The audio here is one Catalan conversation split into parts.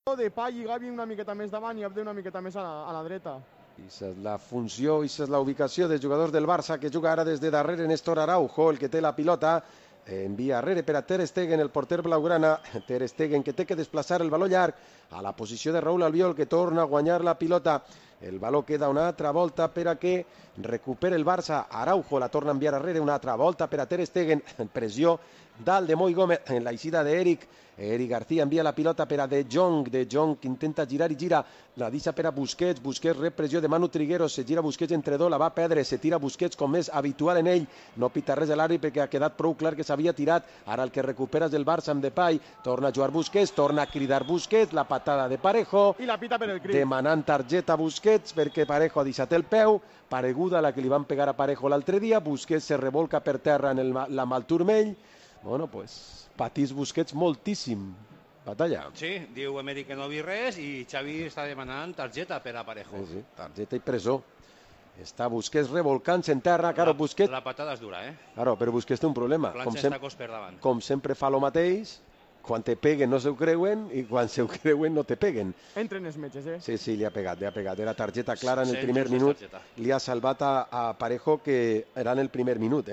Depay i Gavi una miqueta més davant i Abde una miqueta més a la dreta. Aquesta és la funció, aquesta és la ubicació dels jugadors del Barça, que juga ara des de darrere Néstor Araujo, el que té la pilota. Envia darrere per a Ter Stegen, el porter blaugrana. Ter Stegen, que té que desplaçar el baló llarg a la posició de Raúl Albiol, que torna a guanyar la pilota. El baló queda una altra volta per a que recupere el Barça. Araujo la torna a enviar darrere, una altra volta per a Ter Stegen. Pressió dalt de Moi Gómez en la eixida d'Eric. Eric García envia la pilota per a De Jong. De Jong que intenta girar i gira. La deixa per a Busquets. Busquets rep pressió de Manu Trigueros. Se gira Busquets entre dos, la va perdre. Se tira Busquets com és habitual en ell. No pita res de l'àrbitre perquè ha quedat prou clar que s'havia tirat. Ara el que recupera és el Barça amb Depay. Torna a jugar Busquets. Torna a cridar Busquets. La patada de Parejo. I la pita per el crit. Demanant targeta a Busquets perquè Parejo ha deixat el peu. Pareguda a la que li van pegar a Parejo l'altre dia. Busquets se revolca per terra en la mà al turmell. Bueno, pues patís Busquets moltíssim. Batalla. Sí, diu Emeri que no vi res i Xavi està demanant targeta per a Parejo. Sí, sí, targeta i presó. Està Busquets revolcant-se en terra. Claro, Busquets... La patada és dura, Claro, però Busquets té un problema. Com sempre fa el mateix, quan te peguen no s'ho creuen i quan s'ho creuen no te peguen. Entren els metges, Sí, li ha pegat. Era targeta clara en el primer minut. Li ha salvat a Parejo, que era en el primer minut,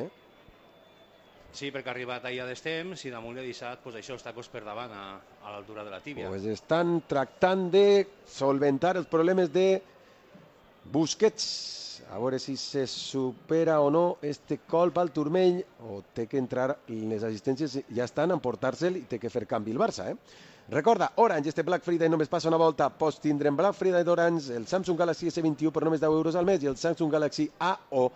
Sí, perquè ha arribat allà d'estemps i damunt li ha deixat, pues això, els tacos per davant a l'altura de la tíbia. Pues estan tractant de solventar els problemes de Busquets. A veure si se supera o no este colp al turmell, o té que entrar les assistències, ja estan a emportar-se'l i té que fer canvi el Barça, Recorda, Orange, este Black Friday només passa una volta, pots tindre en Black Friday d'Orange el Samsung Galaxy S21 per només 10 euros al mes i el Samsung Galaxy A o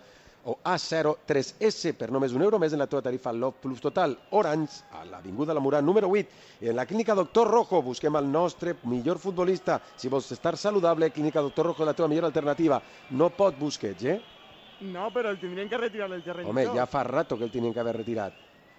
A0 3S per només €1 més en la teva tarifa Love Plus Total. Orange, a l'Avinguda La Murà número 8. I en la Clínica Doctor Rojo busquem el nostre millor futbolista. Si vols estar saludable, Clínica Doctor Rojo és la teva millor alternativa. No pot Busquets, No, però el tindrien que retirar del terreny. Home, ja fa rato que el tindrien que haver retirat.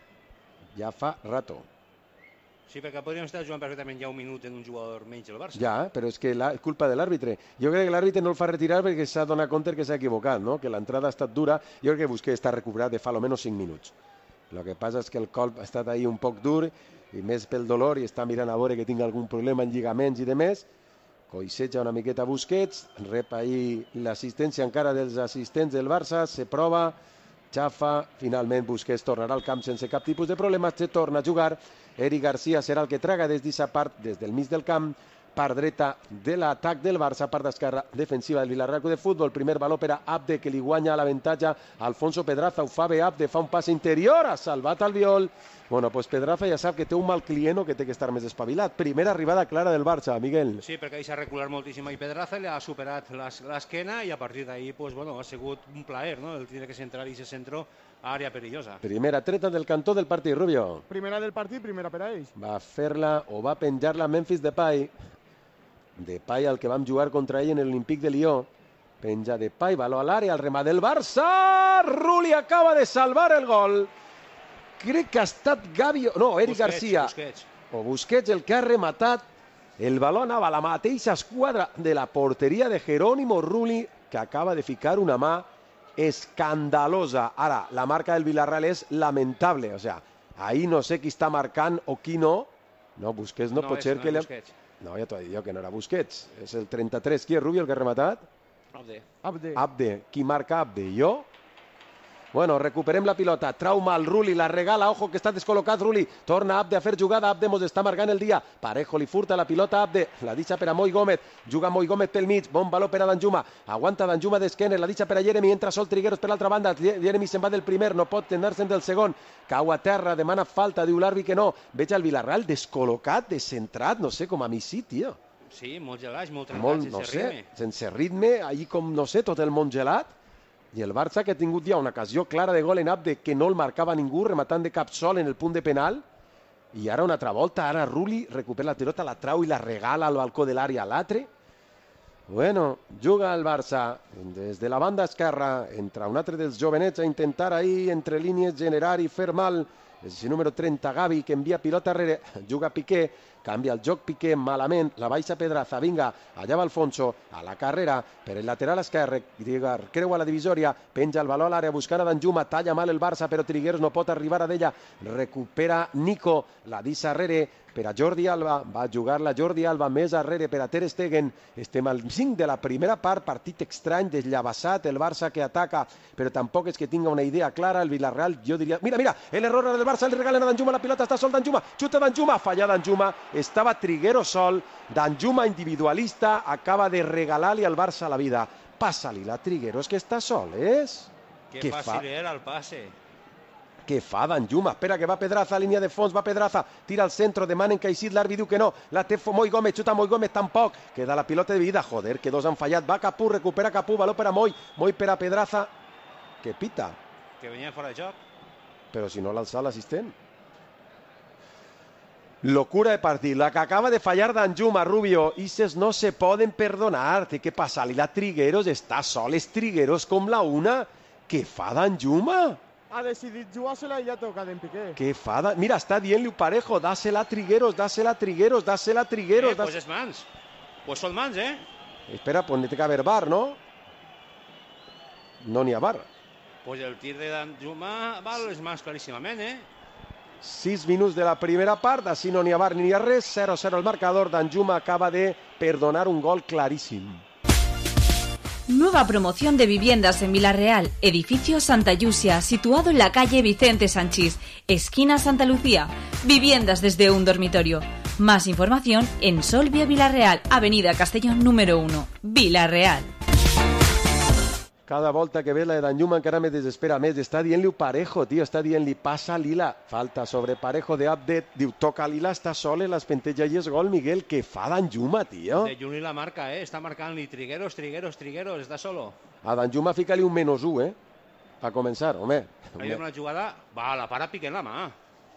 Ja fa rato. Sí, perquè podríem estar jugant perfectament ja un minut en un jugador menys el Barça. Ja, però és que és culpa de l'àrbitre. Jo crec que l'àrbitre no el fa retirar perquè s'ha donat compte que s'ha equivocat, que l'entrada ha estat dura. Jo crec que Busquets està recuperat de fa almenys 5 minuts. El que passa és que el colp ha estat ahí un poc dur i més pel dolor i està mirant a veure que tingui algun problema en lligaments i demés. Coixeja una miqueta Busquets, rep ahí l'assistència encara dels assistents del Barça, se prova, xafa, finalment Busquets tornarà al camp sense cap tipus de problema, se torna a jugar. Eric García serà el que traga des d'aquesta part, des del mig del camp, part dreta de l'atac del Barça, part d'esquerra defensiva del Villarreal Club de Futbol. Primer baló per a Abde, que li guanya l'avantatge a Alfonso Pedraza. Ho fa bé Abde, fa un pas interior, ha salvat Albiol. Bueno, pues Pedraza ja sap que té un mal client o que té que estar més espavilat. Primera arribada clara del Barça, Miguel. Sí, perquè deixa recular moltíssim i Pedraza li ha superat l'esquena i a partir d'ahí pues, bueno, ha sigut un plaer, no? El tiene que centrar i se centró a àrea perillosa. Primera treta del cantó del partit, Rubio. Primera del partit, primera per a ells. Va fer-la o va penjar-la Memphis Depay. Depay, el que vam jugar contra ell en l'Olímpic de Lió. Penja Depay, baló a l'àrea, el remat del Barça. Rulli acaba de salvar el gol. Crec que ha estat Gavi... No, Eric García. O Busquets el que ha rematat. El baló anava a la mateixa esquadra de la porteria de Jerónimo Rulli, que acaba de ficar una mà escandalosa. Ara, la marca del Villarreal és lamentable. O sea, ahí no sé qui està marcant o qui no. No, Busquets no pot ser que... No, ja t'ho he dit jo que no era Busquets. És el 33. Qui és Rubio el que ha rematat? Abde. Qui marca Abde? Jo? Bueno, recuperem la pilota, trau mal Rulli, la regala, ojo que està descol·locat Rulli, torna Abde a fer jugada, Abde mos està marcant el dia, Parejo li furta la pilota a Abde, la deixa per a Moi Gómez, juga Moi Gómez pel mig, bon valor per a Danjuma, aguanta Danjuma d'esquena, la deixa per a Jeremy, entra Sol Trigueros per l'altra banda, Jeremy se'n va del primer, no pot anar-se'n del segon, cau a terra, demana falta, diu l'àrbitre que no, veig el Villarreal descol·locat, descentrat, no sé, com a Misí, tio. Sí, molt gelats, molt trencats, sense ritme. Sense ritme, ahir com, no sé, tot el món gelat. I el Barça, que ha tingut ja una ocasió clara de gol en Abde, que no el marcava ningú, rematant de cap sol en el punt de penal. I ara una altra volta, ara Rulli recupera la pilota, la trau i la regala al balcó de l'àrea a l'altre. Bueno, juga el Barça des de la banda esquerra, entra un altre dels jovenets a intentar ahir entre línies generar i fer mal. És el número 30, Gavi, que envia pilota darrere, juga Piqué, canvia el joc Piqué malament, la baixa Pedraza, vinga, allà va Alfonso, a la carrera, per el lateral esquerre, creua la divisòria, penja el valor a l'àrea, buscant a Danjuma, talla mal el Barça, però Trigueros no pot arribar a d'ella, recupera Nico, la deixa arrere per a Jordi Alba, va jugar-la Jordi Alba més arrere per a Ter Stegen, estem al 5 de la primera part, partit estrany, desllavasat, el Barça que ataca, però tampoc és que tinga una idea clara, el Villarreal, jo diria, mira, l'error del Barça, li regalen a Danjuma la pilota, està sol Danjuma, xuta Danjuma, falla Danjuma, estava Trigueros sol, Danjuma individualista, acaba de regalar-li al Barça la vida, passa-li la Trigueros que està sol, és? Que fàcil era el passe. Què fa Danjuma? Espera que va Pedraza, línia de fons, va Pedraza, tira al centre, demanen que Caixit, l'àrbitre diu que no, la té Moi Gómez, xuta Moi Gómez, tampoc, queda la pilota de vida, joder, que dos han fallat, va Capú, recupera Capú, valor per a Moi per a Pedraza, que pita. Que venia fora de joc. Però si no l'ha alçat l'assistent. Locura de partit, la que acaba de fallar Danjuma, Rubio, Ises no se poden perdonar, té que passar-li la Trigueros, està sol, és Trigueros com la una, què fa Danjuma? Ha decidit jugar-se-la i ja toca d'en Piqué. Què fa? Mira, està dient-li Parejo, dásela a Trigueros, dásela a Trigueros, dásela a Trigueros. Pues és mans. Pues són mans, Espera, pues té que haver bar, no? No n'hi ha bar. Pues el tir de Danjuma va a les mans claríssimament, 6 minuts de la primera part, així no n'hi ha bar ni hi ha res, 0-0 el marcador, Danjuma acaba de perdonar un gol claríssim. Nueva promoción de viviendas en Villarreal, edificio Santa Yusia, situado en la calle Vicente Sanchís, esquina Santa Lucía. Viviendas desde un dormitorio. Más información en Solvia Villarreal, avenida Castellón número 1, Villarreal. Cada volta que ve la de Danjuma encara me desespera més. Està dient-li Parejo, tio, està dient-li passa Lila. Falta sobre Parejo de Abdet. Diu, toca Lila, està sol, les penteja i és gol, Miguel. Què fa Danjuma, tio? De Juni la marca, Està marcant-li Trigueros, està solo. A Danjuma fica-li un -1, a començar, home. Hi ha una jugada, va, la para Piqué en la mà.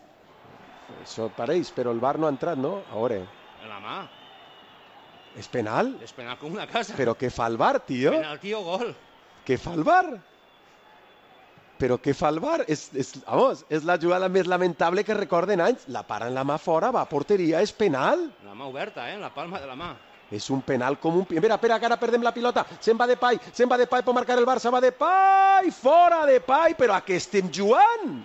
Això pareix, però el VAR no ha entrat, no? A veure. En la mà. És penal? És penal com una casa. Però què fa el VAR, tio? Penalti o gol. Què fa el VAR? Però què fa el VAR? És la jugada més lamentable que recorden anys. La para en la mà fora, va a porteria, és penal. La mà oberta, la palma de la mà. És un penal com un... Espera, que ara perdem la pilota. Se'n va Depay per marcar el Barça, va Depay, fora Depay, però a què estem jugant?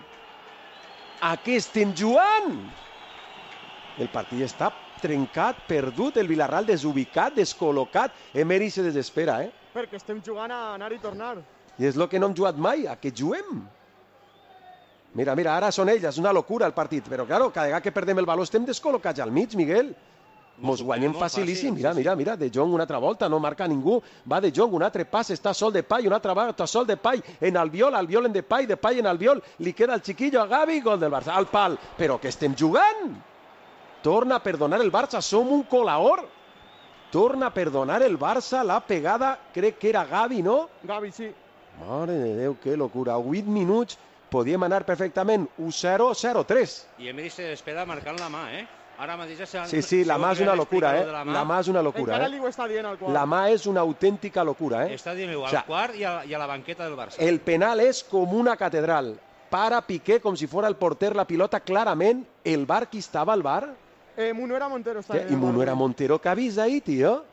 A què estem jugant? El partit està trencat, perdut, el Villarreal desubicat, descol·locat. Emery se desespera, Perquè estem jugant a anar i tornar. I és el que no hem jugat mai, a què juguem? Mira, ara són ells, és una locura el partit, però claro, cada vegada que perdem el valor estem descol·locats al mig, Miguel. Mos guanyem facilíssim, mira, De Jong una altra volta, no marca ningú, va De Jong, un altre pas, està sol Depay, una altra volta, sol Depay, en Albiol en Depay en Albiol, li queda el chiquillo a Gavi, gol del Barça, al pal, però què estem jugant? Torna a perdonar el Barça, som un colaor. Torna a perdonar el Barça, la pegada, crec que era Gavi, no? Gavi, sí. Mare de Déu, que locura, 8 minuts, podíem anar perfectament 1-0, 0-3. I Emery se espera marcant la mà, Ara mateix Sí, la mà és una locura, La mà és una locura, Encara li ho està dient al quart. La mà és una autèntica locura, Està dient-ho al quart i a la banqueta del Barça. El penal és com una catedral. Para Piqué com si fora el porter la pilota clarament. El VAR, qui estava al VAR? Munuera Montero està dient. I Munuera Montero, que avisa ahí, tio?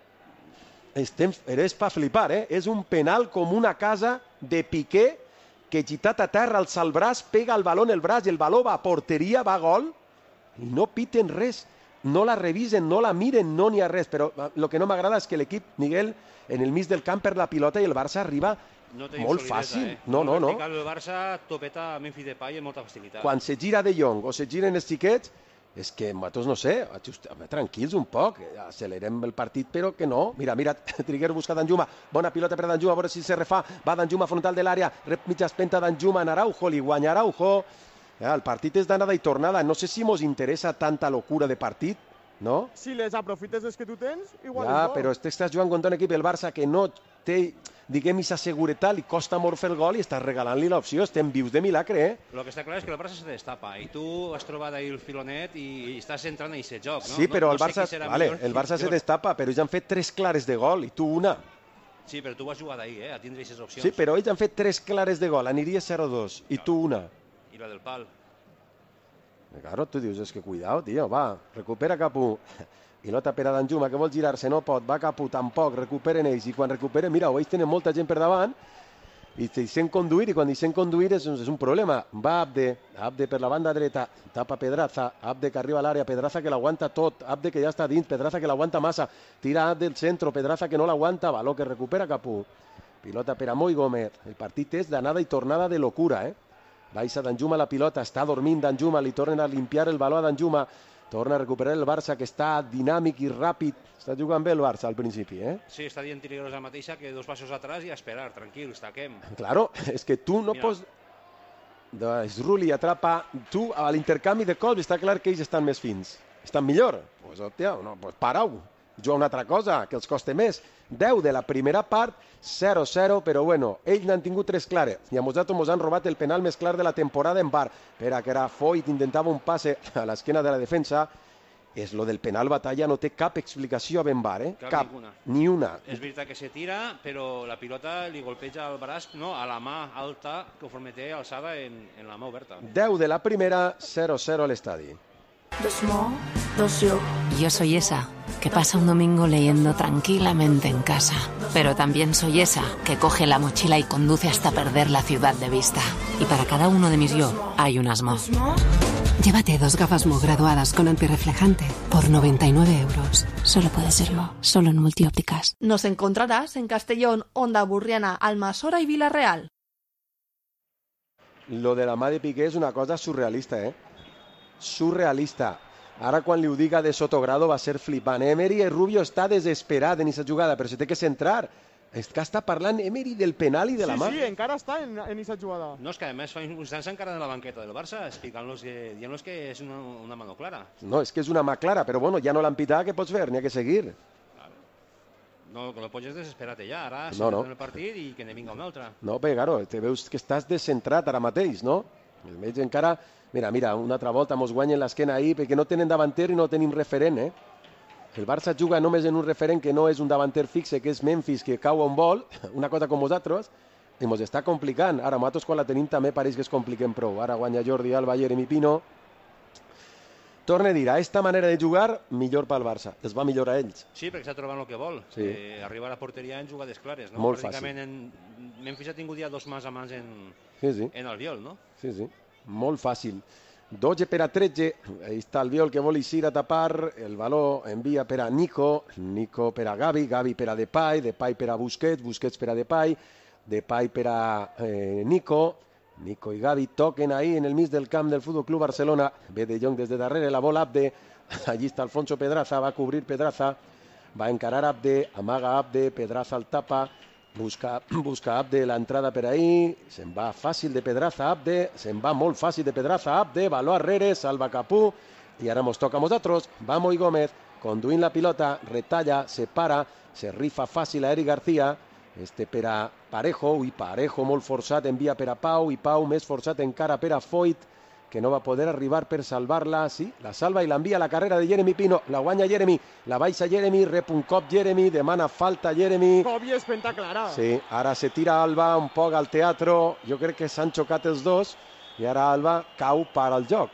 És pa flipar, És un penal com una casa de Piqué que gitat a terra, alça el braç, pega el baló en el braç i el baló va a porteria, va a gol. I no piten res, no la revisen, no la miren, no n'hi ha res, però el que no m'agrada és que l'equip, Miguel, en el mig del camp per la pilota i el Barça arriba molt fàcil. No. El Barça topeta a Memphis Depay amb molta facilitat. Quan se gira De Jong o se giren els xiquets, és que nosaltres, no sé, tranquils un poc, accelerem el partit, però que no. Mira, Trigueros busca Danjuma, bona pilota per Danjuma, a veure si se refà, va Danjuma frontal de l'àrea, rep mitja espenta Danjuma en Araujo, li guanya Araujo. El partit és d'anada i tornada. No sé si mos interessa tanta locura de partit, no? Si les aprofites les que tu tens, igual és bo. Però estàs jugant contra un equip, el Barça, que no té, diguem, aquesta seguretat, li costa molt fer el gol i estàs regalant-li l'opció. Estem vius de milagre, El que està clar és que el Barça se destapa i tu has trobat ahir el filonet i estàs entrant a aquest joc, no? Sí, però el Barça se destapa, però ells han fet 3 clares de gol i tu una. Sí, però tu vas jugar d'ahir, a tindre aquestes opcions. Sí, però ells han fet 3 clares de gol, aniria 0-2 i tu una. I la del pal. Claro, tu dius, és que cuidao, tio, va, recupera Capú. Pilota per a Danjuma, que vol girar-se, no pot, va Capú, tampoc, recuperen ells, i quan recuperen, mira, ells tenen molta gent per davant, i deixen conduir, i quan deixen conduir és un problema. Va Abde per la banda dreta, tapa Pedraza, Abde que arriba a l'àrea, Pedraza que l'aguanta tot, Abde que ja està dins, Pedraza que l'aguanta massa, tira del centre, Pedraza que no l'aguanta, baló que recupera Capú. Pilota per a Moi Gómez, el partit és d'anada i tornada de locura, Baixa Danjuma la pilota, està dormint Danjuma, li tornen a limpiar el baló a Danjuma, torna a recuperar el Barça, que està dinàmic i ràpid. Està jugant bé el Barça al principi, Sí, està dient Trigueros la mateixa, que 2 passos atrás i a esperar, tranquils, taquem. Claro, és que tu no pots... Rulli atrapa, tu a l'intercanvi de cops està clar que ells estan més fins. Estan millor? Pues, hòstia, no, pues parau. Juga una altra cosa, que els costa més. 10 de la primera part, 0-0, però bueno, ells n'han tingut 3 clares. I a nosaltres ens han robat el penal més clar de la temporada en bar. Però que era Foyt, intentava un passe a l'esquena de la defensa. És lo del penal Batalla, no té cap explicació ben bar, Cap, ni una. És veritat que se tira, però la pilota li golpeja al braç, no, a la mà alta, conforme té alçada en la mà oberta. 10 de la primera, 0-0 al estadi. Yo soy esa que pasa un domingo leyendo tranquilamente en casa, pero también soy esa que coge la mochila y conduce hasta perder la ciudad de vista. Y para cada uno de mis yo hay un Asmo. Llévate 2 gafas Mo graduadas con antirreflejante por 99 euros. Solo puede ser Mo, solo en Multiópticas. Nos encontrarás en Castellón, Onda Burriana, Almasora y Villarreal. Lo de la mà de Piqué és una cosa surrealista, Surrealista. Ara quan li ho diga de Sotogrado va ser flipant. Emery i Rubio està desesperat en aquesta jugada, però se té que centrar. És que està parlant Emery del penal i de la mà. Sí, encara està en aquesta jugada. No, és que a més fa instants encara en la banqueta del Barça, explicant-los dient-los que és una mano clara. No, és que és una mà clara, però bueno, ja no l'han pitat, què pots fer? N'hi ha que seguir. No, que no pots desesperar-te ja, ara no. En el partit i que ne vinga un altre. No, però claro, te veus que estàs descentrat ara mateix, no? El veig encara... Mira, una altra volta mos guanyen l'esquena ahir perquè no tenen davanter i no tenim referent, El Barça juga només en un referent que no és un davanter fixe, que és Memphis, que cau on vol, una cosa com nosaltres, i mos està complicant. Ara, nosaltres quan la tenim també pareix que es compliquem prou. Ara guanya Jordi Alba, Jeremy Pino. Torna a dir, a aquesta manera de jugar, millor pel Barça. Els va millor a ells. Sí, perquè està trobant el que vol. Sí. Arribar a la porteria en jugades clares. No? Molt fàcil. Memphis ha tingut ja 2 mans a mans en Albiol, no? Sí. Molt fàcil. 12 per a 13, ahí està Albiol que vol eixir a tapar, el baló envia per a Nico per a Gavi per a Depay per a Busquets per a Depay per a Nico i Gavi toquen ahí en el mig del camp del Fútbol Club Barcelona, ve De Jong des de darrere, la bola Abde, allí està Alfonso Pedraza, va a cobrir Pedraza, va a encarar Abde, amaga Abde, Pedraza el tapa, busca Abde l'entrada per ahí, se'n va fàcil de Pedraza Abde, se'n va molt fàcil de Pedraza Abde, baló arrere, salva Capú, i ara mos toca a nosaltres, va Moi Gómez, conduint la pilota, retalla, se para, se rifa fàcil a Eric García, per a Parejo, i Parejo molt forçat envia per a Pau, i Pau més forçat encara per a Foyt, que no va poder arribar per salvar-la, sí, la salva i l'envia a la carrera de Jeremy Pino, la guanya Jeremy, la baixa Jeremy, rep un cop Jeremy, demana falta Jeremy. Cop i espenta clara. Sí, ara se tira Alba un poc al teatro, jo crec que s'han xocat els dos, i ara Alba cau per al joc.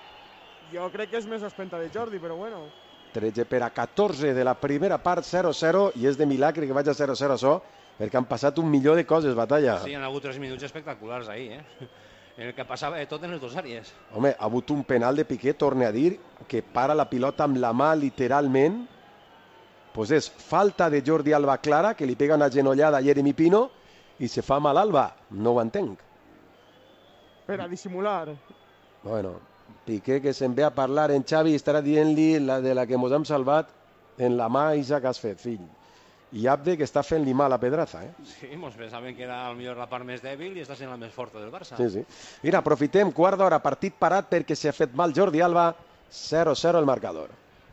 Jo crec que és més espenta de Jordi, però bueno. 13 per a 14 de la primera part, 0-0, i és de milagre que vaig a 0-0 això, perquè han passat un milió de coses, Batalla. Sí, han hagut 3 minuts espectaculars ahir, en el que passava de tot en les dues àrees. Home, ha hagut un penal de Piqué, torne a dir, que para la pilota amb la mà literalment. Pues és falta de Jordi Alba clara, que li pega una genollada a Jeremy Pino i se fa mal Alba. No ho entenc. Per a dissimular. Bueno, Piqué que se'n ve a parlar en Xavi estarà dient-li la de la que mos hem salvat en la mà Isa que has fet, fill. I Abde que està fent-li mal a Pedraza, Sí, mos pensaven que era millor la part més dèbil i està sent la més forta del Barça. Sí. Mira, aprofitem, quart d'hora, partit parat perquè s'ha fet mal Jordi Alba, 0-0 el marcador.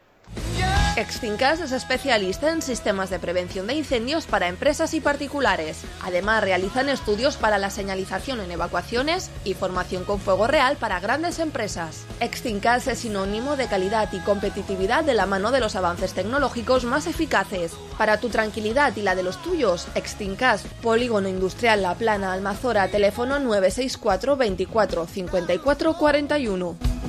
Extincas es especialista en sistemas de prevención de incendios para empresas y particulares. Además, realizan estudios para la señalización en evacuaciones y formación con fuego real para grandes empresas. Extincas es sinónimo de calidad y competitividad de la mano de los avances tecnológicos más eficaces. Para tu tranquilidad y la de los tuyos, Extincas, Polígono Industrial La Plana, Almazora, teléfono 964 24 54 41.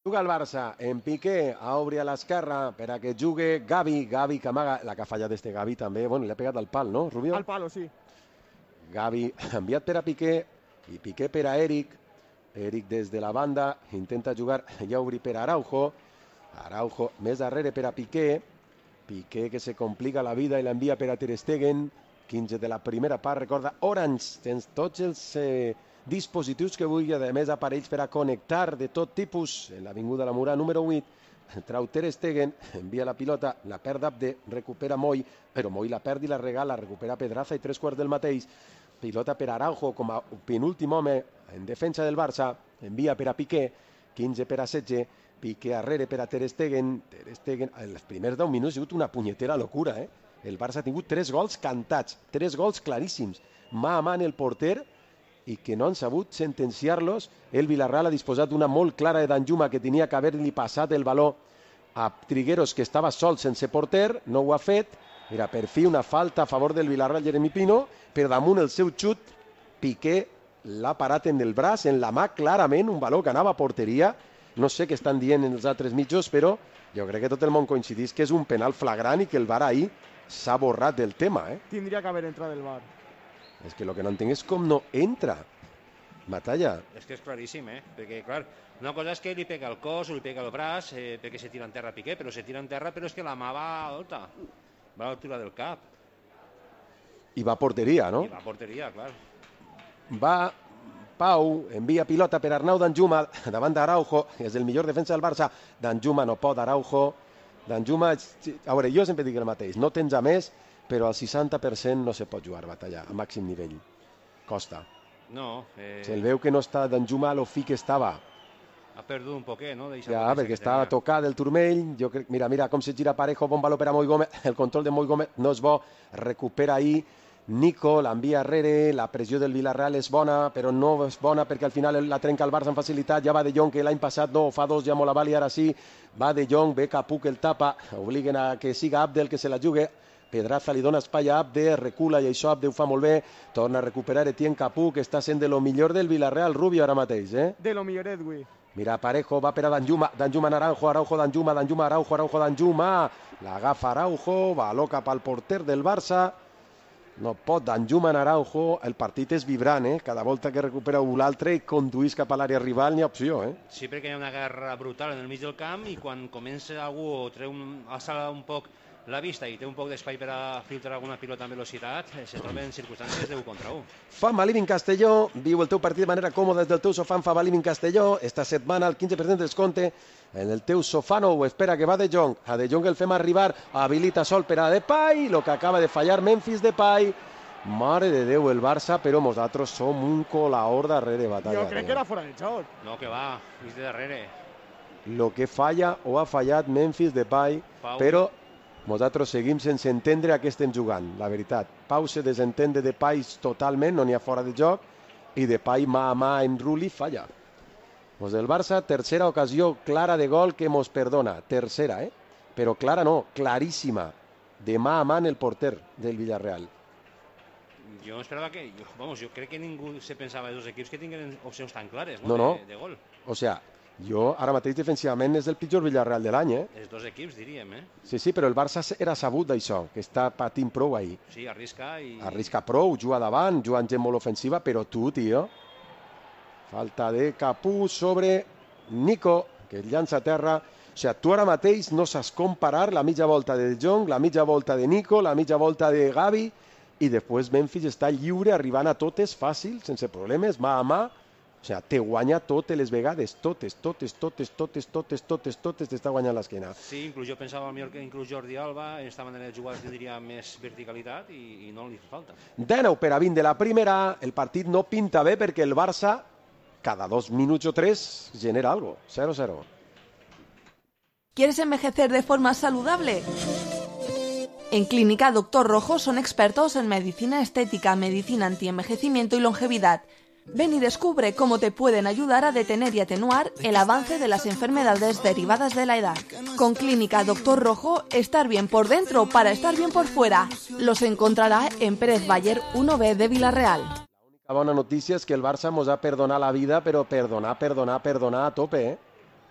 Juga el Barça en Piqué, obri a l'esquerra per a que jugui Gavi que amaga, la que ha fallat este Gavi també, bueno, li ha pegat al pal, no, Rubio? Al palo, sí. Gavi enviat per a Piqué i Piqué per a Eric des de la banda, intenta jugar ja obri per a Araujo més darrere per a Piqué que se complica la vida i l'envia per a Ter Stegen, 15 de la primera part, recorda Orange, tens tots els dispositius que vulgui, a més aparells per a connectar de tot tipus, en l'avinguda La Murà número 8, trau Ter Stegen, envia la pilota, la perd Abde, recupera Moy, però Moy la perd i la regala, recupera Pedraza i 3/4 del mateix, pilota per Araujo com a penúltim home en defensa del Barça, envia per a Piqué, 15 per a 16, Piqué arrere per a Ter Stegen, els primers 10 minuts ha sigut una punyetera locura, El Barça ha tingut 3 gols cantats, 3 gols claríssims, mà a mà en el porter, i que no han sabut sentenciar-los. El Villarreal ha disposat d'una molt clara de Danjuma que tenia que haver-li passat el baló a Trigueros, que estava sol sense porter, no ho ha fet. Era per fi una falta a favor del Villarreal, Jeremy Pino, per damunt el seu xut, Piqué l'ha parat en el braç, en la mà, clarament, un baló que anava a porteria. No sé què estan dient els altres mitjos, però jo crec que tot el món coincidís que és un penal flagrant i que el VAR ahir s'ha borrat del tema. Tindria que haver entrat el VAR. És que el que no entenc és com no entra. Matalla. És que és claríssim, perquè, clar, una cosa és que li pega el cos o li pega el braç perquè se tira en terra Piqué, però se tira en terra però és que la mà va alta, va a l'altura del cap. I va a porteria, no? I va a porteria, clar. Va Pau, envia pilota per Arnau Danjuma davant d'Araujo, és el millor defensa del Barça. Danjuma no pot, Araujo. Danjuma, a veure, jo sempre dic el mateix, no tens a més, però al 60% no se pot jugar batalla a màxim nivell. Costa. No. Se'l veu que no està Danjuma a lo fi que estava. Ha perdut un poquet, no? Ja, perquè estava tocat el turmell. Jo crec, mira com se gira Parejo, bon valor per a Moy Gómez. El control de Moy Gómez no és bo, recupera ahir Nico, l'envia arrere, la pressió del Villarreal és bona, però no és bona perquè al final la trenca el Barça amb facilitat. Ja va De Jong, que l'any passat no, fa 2 ja molt aval i ara sí. Va De Jong, ve Capu que el tapa, obliguen a que siga Abdel que se la jugui. Pedraza li dona espai a Abde, recula i això Abde ho fa molt bé, torna a recuperar Etienne Capu, que està sent de lo millor del Villarreal, Rubio ara mateix. De lo millor, Edwi. Mira, Parejo va per a Danjuma, Danjuma Araujo, Araujo Danjuma, Danjuma Araujo, Araujo Danjuma, l'agafa Araujo, va cap al porter del Barça, no pot Danjuma Araujo, el partit és vibrant, cada volta que recupera un l'altre i conduís cap a l'àrea rival n'hi ha opció. Sí, perquè hi ha una guerra brutal en el mig del camp i quan comença algú a alçar un poc la vista i té un poc d'espai per a filtrar alguna pilota amb velocitat, se troben en circumstàncies de 1 contra 1. Fama Living Castelló, viu el teu partit de manera còmoda des del teu sofà en Fama Living Castelló. Esta setmana el 15% de descompte en el teu sofà nou. Espera que va De Jong. A De Jong el fem arribar, habilita sol per a Depay, lo que acaba de fallar Memphis Depay. Mare de Déu, el Barça, però nosaltres som un colaor darrere batalla. Jo crec que era fora de joc. No, que va, és de darrere. Lo que falla o ha fallat Memphis Depay, però nosaltres seguim sense entendre a què estem jugant, la veritat. Pau se desentén de Depay totalment, no n'hi ha fora de joc, i Depay mà a mà en Rulli falla. Pues el Barça, tercera ocasió clara de gol que mos perdona. Tercera, però clara no, claríssima. De mà a mà en el porter del Villarreal. Jo esperava que... jo crec que ningú se pensava dels dos equips que tinguin opcions tan clares, no? No. De gol. O sea, jo ara mateix defensivament és el pitjor Villarreal de l'any, Els dos equips, diríem, Sí, però el Barça era sabut d'això, que està patint prou ahir. Sí, arrisca i... Arrisca prou, juga davant, juga en gent molt ofensiva, però tu, tio... Falta de Capu sobre Nico, que llança a terra. O sigui, tu ara mateix no saps comparar la mitja volta de De Jong, la mitja volta de Nico, la mitja volta de Gavi, i després Memphis està lliure, arribant a totes, fàcil, sense problemes, mà a mà. O sigui, te guanya totes les vegades, totes, t'està guanyant l'esquena. Sí, inclús jo pensava que inclús Jordi Alba en aquesta manera de jugar tindria més verticalitat i no li fa falta. 19 per a 20 de la primera, el partit no pinta bé perquè el Barça cada 2 minuts o 3 genera algo, 0-0. ¿Quieres envejecer de forma saludable? En Clínica Doctor Rojo son expertos en medicina estética, medicina antienvejecimiento y longevidad. Ven y descubre cómo te pueden ayudar a detener y atenuar el avance de las enfermedades derivadas de la edad. Con Clínica Doctor Rojo, estar bien por dentro para estar bien por fuera. Los encontrará en Pérez Bayer 1B de Villarreal. La bona notícia és que el Barça mos ha perdonat la vida, però perdonar a tope,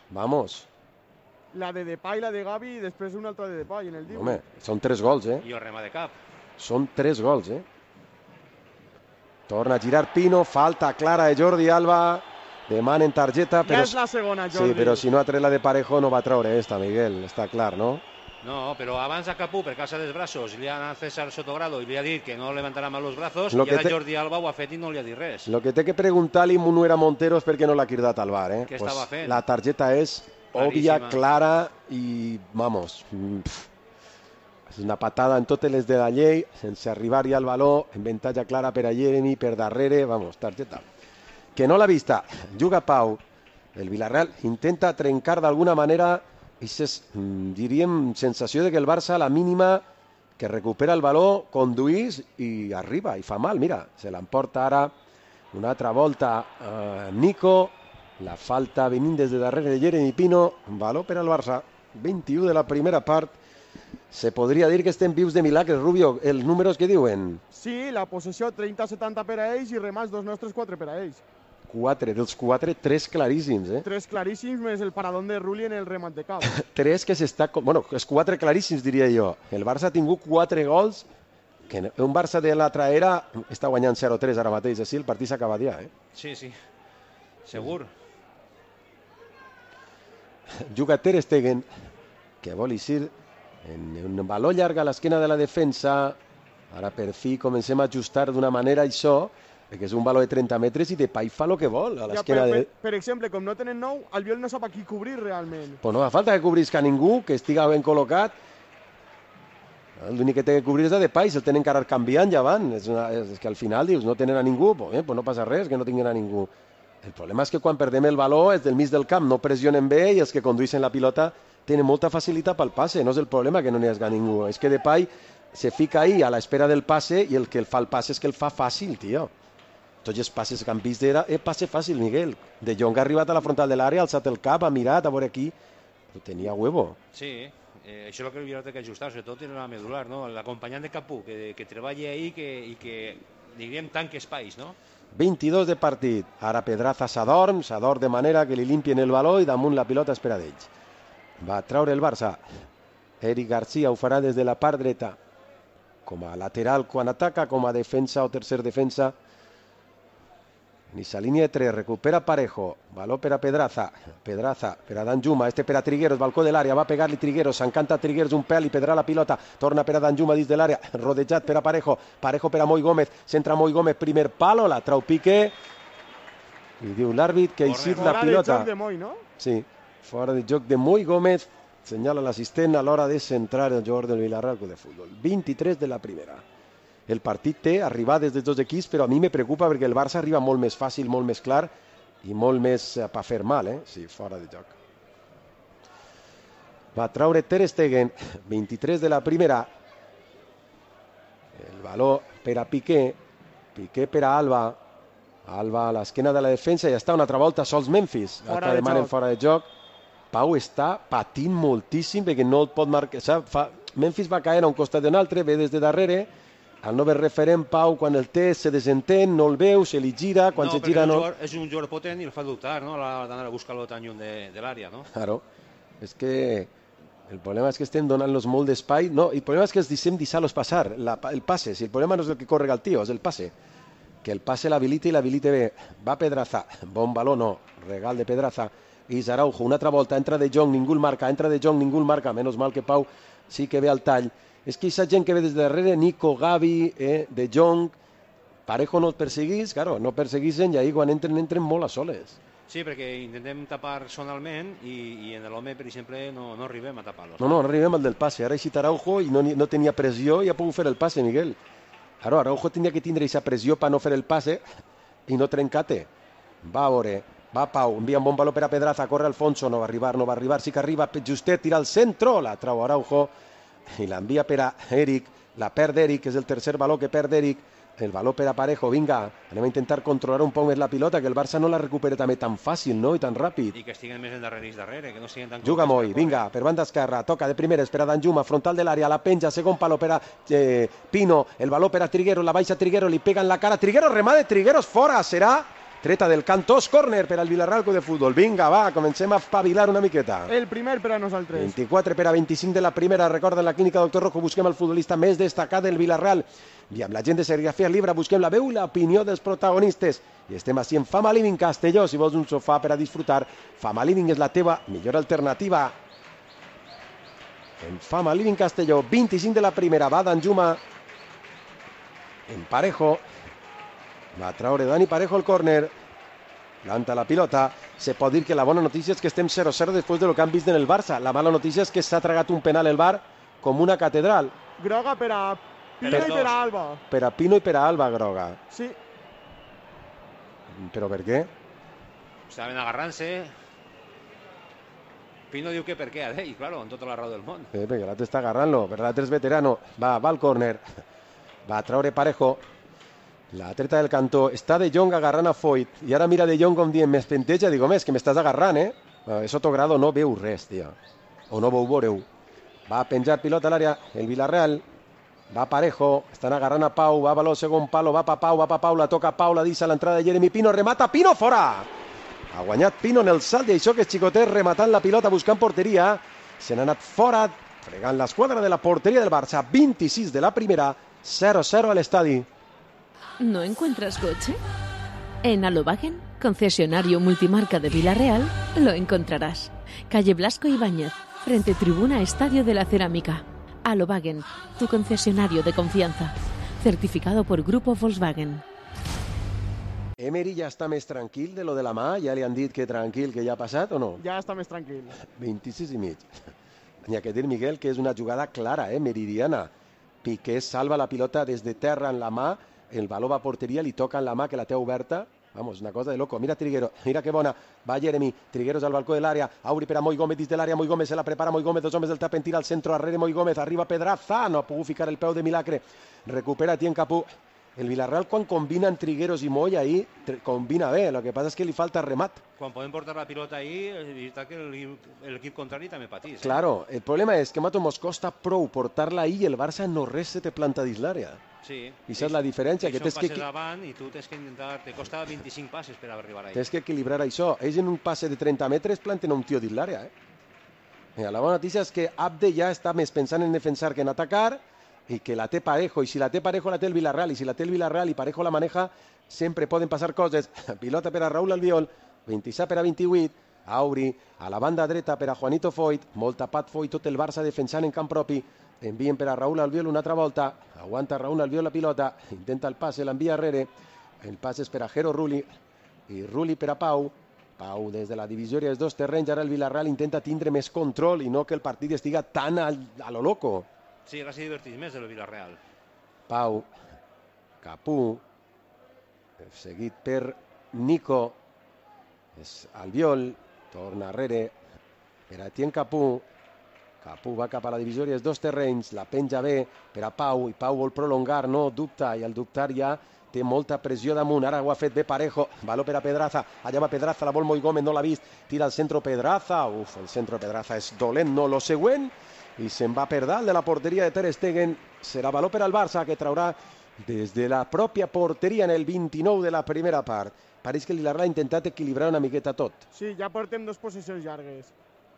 Vamos. La de Depay, la de Gavi i després una altra de Depay en el Dibu. Home, són 3 gols, I el remat de cap. Són 3 gols, Torna a girar Pino, falta clara de Jordi Alba, demanen targeta, Ja però... és la segona, Jordi. Sí, però si no ha tret la de Parejo no va treure esta, Miguel, està clar, no? No, pero abans a Capú per casa dels braços i li ha anat César Sotogrado i li ha dit que no levantarà mal els braços Lo i que ara te- Jordi Alba ho ha fet i no li ha dit res. Lo que té que preguntar-li Munuera Montero és per què no l'ha cridat al bar, Què estava fent? La targeta és Claríssima. òbvia, clara i, vamos, és una patada en totes les de la llei, sense arribar-hi al baló, en avantatge clara per a Jeremy, per darrere, vamos, targeta. Que no l'ha vista, juga Pau, el Villarreal intenta trencar d'alguna manera diríem, sensació de que el Barça a la mínima que recupera el baló, conduís i arriba, i fa mal, mira, se l'emporta ara una altra volta Nico, la falta venint des de darrere de Jeremy Pino, baló per al Barça, 21 de la primera part, se podria dir que estem vius de milagres, Rubio, els números que diuen? Sí, la possessió 30-70 per a ells i remats dos nostres 4 per a ells. 4, dels 4, 3 claríssims, 3 claríssims més el paradón de Rulli en el remat de cap. 3 que s'està... Bueno, és 4 claríssims, diria jo. El Barça ha tingut 4 gols, que un Barça de l'altra era està guanyant 0-3 ara mateix, així el partit s'ha acabat ja, Sí, sí, segur. Juga Ter Stegen, que vol eixir en un baló llarg a l'esquena de la defensa. Ara per fi comencem a ajustar d'una manera això, que és un baló de 30 metres i Depay fa el que vol a l'esquena de... Per exemple, com no tenen nou, Albiol no sap a qui cobrir realment. Pues no fa falta que cobrisca ningú, que estiga ben col·locat. L'únic que té que cobrir és a Depay, se'l tenen que anar canviant ja van. És que al final dius, no tenen a ningú, pues no passa res, que no tinguin a ningú. El problema és que quan perdem el baló és del mig del camp, no pressionen bé i els que condueixen la pilota tenen molta facilitat pel passe. No és el problema que no n'hi hagi ningú, és que Depay se fica ahí a l'espera del passe i el que el fa el passe és que el fa fàcil, tio. Tots els passes que han vist era passe fàcil, Miguel. De Jong ha arribat a la frontal de l'àrea, ha alçat el cap, ha mirat, a veure aquí, però tenia huevo. Sí, això és el que hauria de ajustar, sobretot en la medular, no? L'acompanyant de Capú, que treballi ahí i que, diríem, tanque espais, no? 22 de partit. Ara Pedraza s'adorm de manera que li limpien el baló i damunt la pilota espera d'ells. Va traure el Barça. Eric Garcia ho farà des de la part dreta. Com a lateral quan ataca, com a defensa o tercer defensa. En esa línia de 3, recupera Parejo, baló per a Pedraza, per a Danjuma, per a Trigueros, balcó de l'àrea, va pegar-li Trigueros, s'encanta Trigueros un pèl i perdrà la pilota, torna per a Danjuma dins de l'àrea, rodejat per a Parejo, Parejo per a Moi Gómez, centra Moi Gómez, primer palo, la trau Piqué, i diu l'àrbit que ha eixit la pilota. Fora de joc de Moi, no? Sí, fora de joc de Moi Gómez, senyala l'assistent a l'hora de centrar el jugador del Villarreal Club de Futbol. 23 de la primera. El partit té arribades dels dos equips, però a mi me preocupa perquè el Barça arriba molt més fàcil, molt més clar i molt més per fer mal, Sí, fora de joc. Va traure Ter Stegen, 23 de la primera. El baló per a Piqué, Piqué per a Alba. Alba a l'esquena de la defensa i està una altra volta sols Memphis. Fora de demanen joc. fora de joc. Pau està patint moltíssim perquè no el pot marcar. Memphis va caer a un costat d'un altre, ve des de darrere. Al no haver referent, Pau, quan el té, se desentén, no el veu, se li gira, quan se gira no... És un jugador potent i el fa dubtar, no?, a l'hora d'anar a buscar-lo tan lluny de l'àrea, no? Claro, és que el problema és que estem donant-los molt d'espai, no, el problema és que els deixem deixar-los passar, el passe, si el problema no és el que corre el tio, és el passe, que el passe l'habilita i l'habilita bé. Va Pedraza, bon baló, no, regal de Pedraza, i Araujo, una altra volta, entra de Jong, ningú el marca, entra de Jong, ningú el marca, menys mal que Pau sí que ve al tall. És que aquesta gent que ve des de darrere, Nico, Gavi, de Jong, Parejo no els perseguís, claro, no perseguissin i ahí quan entren molt a soles. Sí, perquè intentem tapar sonalment i en l'home, per exemple, no arribem a tapar-los. No arribem al del passe. Ara ha eixit Araujo i no tenia pressió i ha pogut fer el passe, Miguel. Claro, Araujo tenia que tindre aquesta pressió per no fer el passe i no trencar-te. Va a veure, va Pau, envia un bon baló per a Pedraza, corre Alfonso, no va arribar, sí que arriba Justet, tira al centro, la trau Araujo i l'envia per a Eric, la perd Eric, que és el tercer baló que perd Eric, el baló per a Parejo, vinga, anem a intentar controlar un poc més la pilota, que el Barça no la recupera també tan fàcil, no?, i tan ràpid. I que estiguen més endarrerits darrere, que no siguin tan... Juga Moi, vinga, per banda esquerra, toca de primeres per a Danjuma, frontal de l'àrea, la penja, segon palo per a Pino, el baló per a Trigueros, la baixa Trigueros, li pega en la cara, Trigueros, remate, Trigueros, fora, serà treta del Cantós, córner per al Villarreal Club de Futbol. Vinga, va, comencem a espavilar una miqueta. El primer per a nosaltres. 24 per a 25 de la primera. Recorda, en la clínica Doctor Rojo busquem el futbolista més destacat del Villarreal. I amb la gent de Serigrafia Libre busquem la veu i l'opinió dels protagonistes. I estem així en Fama Living Castelló. Si vols un sofà per a disfrutar, Fama Living és la teva millor alternativa. En Fama Living Castelló, 25 de la primera, va Danjuma. En Parejo. Va a traure Dani Parejo el córner. Planta la pilota. Se pot dir que la bona notícia és que estem 0-0 després de lo que han vist en el Barça. La mala notícia és que s'ha tragat un penal el VAR com una catedral. Groga per a Pino i per a Alba. Per a Pino i per a Alba, groga. Sí. Però per què? Estaven agarrant-se. Pino diu que per què, i claro, amb tota la raó del món. Perquè l'altre està agarrant-lo, però l'altre és veterano. Va al córner. Va a traure Parejo. La treta del Cantó. Està De Jong agarrant a Foyt. I ara mira De Jong com dient, m'espenteja. Digo, més, que m'estàs agarrant, eh? És Sotogrado, no veu res, tio. O no veu veureu. Va a penjar pilota a l'àrea el Villarreal. Va Parejo. Estan agarrant a Pau. Va a valor segon palo. Va pa Pau. La toca Pau. La deixa a l'entrada de Jeremy Pino. Remata Pino fora. Ha guanyat Pino en el salt. I això que és xicotet rematant la pilota buscant porteria. Se n'ha anat fora. Fregant l'esquadra de la porteria del Barça. 26 de la primera. 0-0 al estadi. ¿No encuentras coche? En Alobagen, concesionario multimarca de Villarreal, lo encontrarás. Calle Blasco Ibáñez, frente Tribuna Estadio de la Cerámica. Alobagen, tu concesionario de confianza. Certificado por Grupo Volkswagen. Emery ja està més tranquil de lo de la mà? Ja li han dit que tranquil, que ja ha passat o no? Ja està més tranquil. 26 i mig. N'hi ha que dir, Miguel, que és una jugada clara, meridiana. Piqué salva la pilota des de terra en la mà, el baló va a porteria, li toca en la mà que la té oberta. Vamos, una cosa de loco. Mira Triguero, mira que bona. Va Jeremy, Trigueros al balcó de l'àrea. Auri per a Moi Gómez dins de l'àrea. Moi Gómez se la prepara. Moi Gómez, dos homes del tapen, tira al centre, arrere Moi Gómez. Arriba Pedraza, no ha pogut ficar el peu de milagre. Recupera Tien Capú. El Villarreal, quan combina en Trigueros i Moi, ahí combina bé. Lo que passa és que li falta remat. Quan podem portar la pilota ahí, és veritat que l'equip contrari també patís. Claro, el problema és que Mato mos costa prou portar-la ahí i el Barça no res se te planta dins l'àrea. Sí. I això és la diferència. Que tens que davant i tu tens que intentar... Te costa 25 passes per arribar ahí. Tens que equilibrar això. Ells en un passe de 30 metres planten un tio dins l'àrea. Mira, la bona notícia és que Abde ja està més pensant en defensar que en atacar i que la té Parejo. I si la té Parejo, la té el Villarreal. I si la té el Villarreal i Parejo la maneja, sempre poden passar coses. Pilota per a Raúl Albiol. 27 per a 28. Auri a la banda dreta per a Juanito Foyt. Molt tapat Foyt, tot el Barça defensant en camp propi. Envien per a Raúl Albiol una altra volta. Aguanta Raúl Albiol la pilota. Intenta el passe, l'envia arrere. El passe és per a Jero Rulli. I Rulli per a Pau. Pau des de la divisòria dels dos terrenys. Ara el Villarreal intenta tindre més control i no que el partit estiga tan a lo loco. Sí, ara s'ha divertit més del Villarreal. Pau. Capú. Seguit per Nico. És Albiol. Torna arrere. Per a Tien Capú. Capú va cap a la divisòria dels dos terrenys, la penja bé per a Pau, i Pau vol prolongar, no dubta, i al dubtar ja té molta pressió damunt. Ara ho ha fet bé Parejo, valor per a Pedraza, allà va Pedraza, la vol Moi Gómez, no l'ha vist, tira al centre Pedraza, el centre Pedraza és dolent, no, lo següent, i se'n va per dalt de la porteria de Ter Stegen. Serà valor per al Barça, que traurà des de la pròpia porteria en el 29 de la primera part. Pareix que el Villarreal ha intentat equilibrar una miqueta tot. Sí, ja portem dos possessions llargues.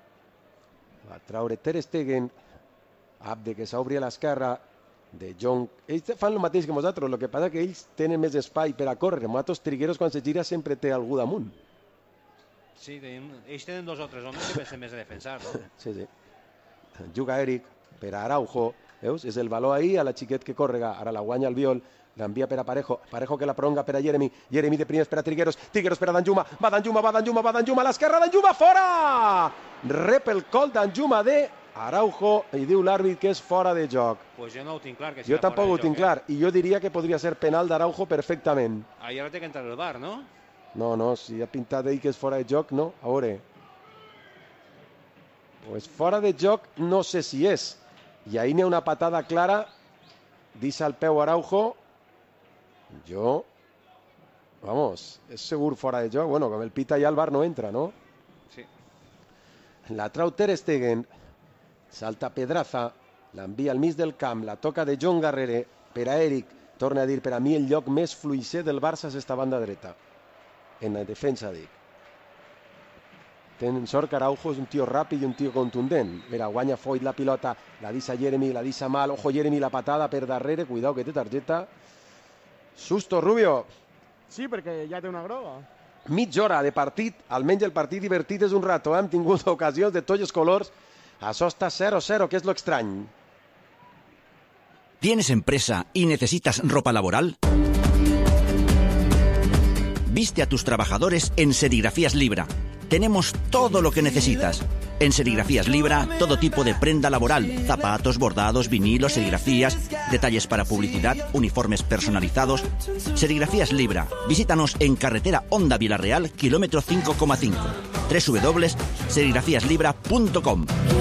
Va a traure Ter Stegen. Abde, que s'obri a l'esquerra. De Jong. Ells fan el mateix que nosaltres, el que passa que ells tenen més espai per a córrer. Nosaltres Trigueros, quan se gira, sempre té algú damunt. Sí, ells tenen dos o tres homes que pensen més a defensar, no? Sí, sí. Juga Eric per a Araujo. Veus? És el valor ahí a la xiquet que córrega. Ara la guanya Albiol. L'envia per a Parejo. Parejo que la prolonga per a Jeremy. Jeremy de primers per a Trigueros. Trigueros per a Danjuma. Va Danjuma a l'esquerra. Danjuma fora! Rep el col Danjuma de Araujo i diu l'àrbit que és fora de joc. Pues jo no ho tinc clar. Que jo tampoc ho tinc clar. I jo diria que podria ser penal d'Araujo perfectament. Ahí ara té que entrar el VAR, no? No, si ha pintat ell que és fora de joc, no. A veure. Pues fora de joc no sé si és. I ahí n'hi ha una patada clara. Deixa el peu Araujo. Jo... Vamos, és segur fora de joc. Bueno, com el pita ja el VAR no entra, no? Sí. La trau Ter Stegen. Salta Pedraza. L'envia al mig del camp. La toca de John Garrere per a Eric. Torna a dir, per a mi el lloc més fluixer del Barça és esta banda dreta. en la defensa, dic. Tenen sort que Araujo és un tio ràpid i un tio contundent. Mira, guanya Foyt la pilota, la deixa Jeremy, la deixa mal. Ojo, Jeremy, la patada per darrere. Cuidao, que té targeta. Susto, Rubio. Sí, perquè ja té una groga. Mitja hora de partit, almenys el partit divertit és un rato. Hem tingut ocasions de tots els colors. Això està 0-0, que és lo estrany. ¿Tienes empresa y necesitas ropa laboral? Viste a tus trabajadores en Serigrafías Libra. Tenemos todo lo que necesitas. En Serigrafías Libra, todo tipo de prenda laboral, zapatos, bordados, vinilos, serigrafías, detalles para publicidad, uniformes personalizados. Serigrafías Libra. Visítanos en carretera Honda Villarreal, kilómetro 5,5. www.serigrafiaslibra.com.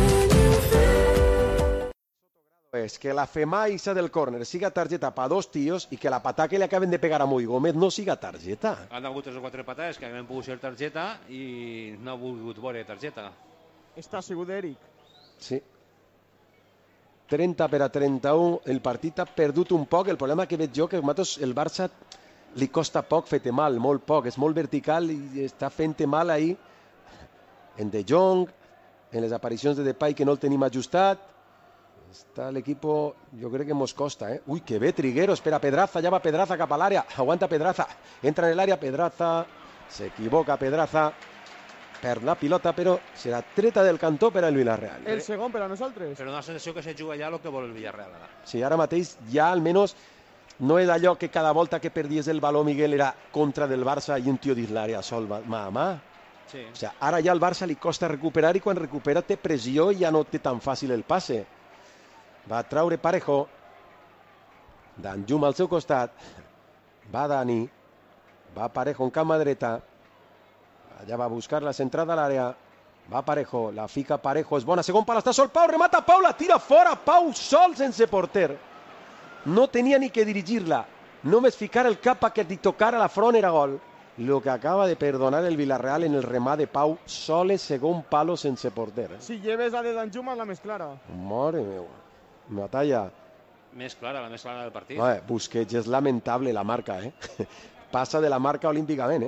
Es que la femaisa del córner siga targeta para dos tíos y que la patada que le acaben de pegar a Moy Gómez no siga targeta. Han hagut 3 o 4 patades que havien pogut ser targeta i no ha volgut veure targeta. Està sigut Eric. Sí. 30 per a 31, el partit ha perdut un poc. El problema que veig jo que el Barça li costa poc fer-te mal, molt poc. És molt vertical i està fent-te mal ahí. En De Jong, en les aparicions de Depay que no el tenim ajustat. Està l'equipo, jo crec que mos costa, eh? Ui, que bé, Triguero, espera Pedraza, ja va Pedraza cap a l'àrea, aguanta Pedraza, entra en l'àrea Pedraza, s'equivoca Pedraza, perd la pilota, però serà treta del cantó per al Villarreal. El segon per a nosaltres. Però una sensació que se juga ja el que vol el Villarreal ara. Sí, ara mateix ja almenys no és allò que cada volta que perdies el baló Miguel era contra del Barça i un tio dins l'àrea sol, mà a mà. Sí. O sigui, ara ja al Barça li costa recuperar i quan recupera té pressió i ja no té tan fàcil el passe. Va traure Parejo, Danjuma al seu costat, va Dani, va Parejo en cama dreta, allà va a buscar la centrada a l'àrea, va Parejo, la fica Parejo, és bona, segon pal, està sol Pau, remata Pau, la tira fora, Pau sol sense porter, no tenia ni que dirigir-la, només ficar el cap a que li tocara la front era gol. Lo que acaba de perdonar el Villarreal en el remat de Pau, soles segon palo sense porter. Si lleves la de Danjuma és la més clara. Mare meva. Batalla. La més clara del partit. Busquets és lamentable la marca, Passa de la marca olímpicament,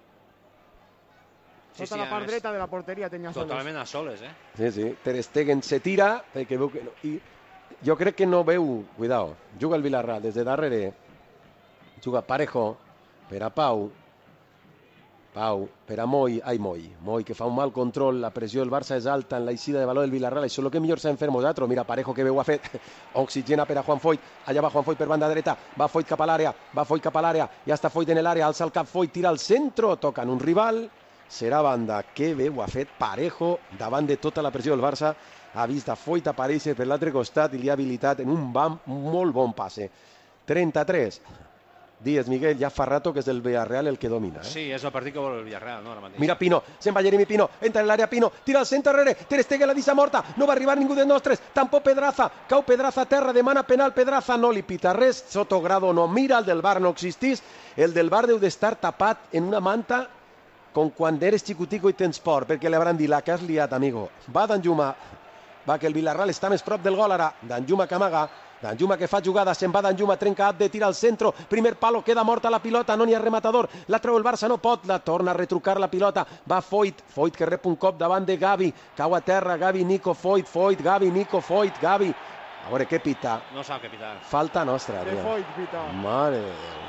Tota la part dreta de la porteria tenia soles. Totalment a soles, Sí. Ter Stegen se tira, perquè veu que no. I jo crec que no veu, cuidao, juga el Villarreal des de darrere, juga Parejo per a Pau, per a Moy, Moy que fa un mal control, la pressió del Barça és alta en la eixida de valor del Villarreal, això és el que millor s'ha enfermo d'altro, mira Parejo que bé ho ha fet, oxigena per a Juan Foyt, allà va Juan Foyt per banda dreta, va Foyt cap a l'àrea, ja està Foyt en l'àrea, alça el cap Foyt, tira al centre, toca en un rival, serà banda, que bé ho ha fet Parejo, davant de tota la pressió del Barça, ha vist a Foyt aparèixer per l'altre costat i li ha habilitat en un molt bon passe. 33. Díaz, Miguel, ja fa rato que és el Villarreal el que domina. Sí, és el partit que vol el Villarreal, no? Ara mateix. Mira Pino, se'n va Jeremy Pino, entra en l'àrea Pino, tira al centre darrere, Ter Stegen la deixa morta, no va arribar ningú dels nostres, tampoc Pedraza, cau Pedraza a terra, demana penal Pedraza, no li pita res, Sotogrado no mira, el del bar no existís, el del bar deu d'estar tapat en una manta com quan eres xicutico i tens por, perquè li hauran dit la que has liat, amigo. Va Danjuma, va que el Villarreal està més prop del gol ara, Danjuma que amaga, Danjuma que fa jugada, se'n va Danjuma, trenca Abde, tira al centre, primer palo, queda morta la pilota, no n'hi ha rematador, la treu el Barça, no pot, la torna a retrucar la pilota, va Foyt que rep un cop davant de Gavi, cau a terra, Gavi, Nico, Foyt, Gavi, Nico, Foyt, Gavi, a veure què pita. No sap què pitar. Falta nostra, De Foyt pita. Mare de Déu.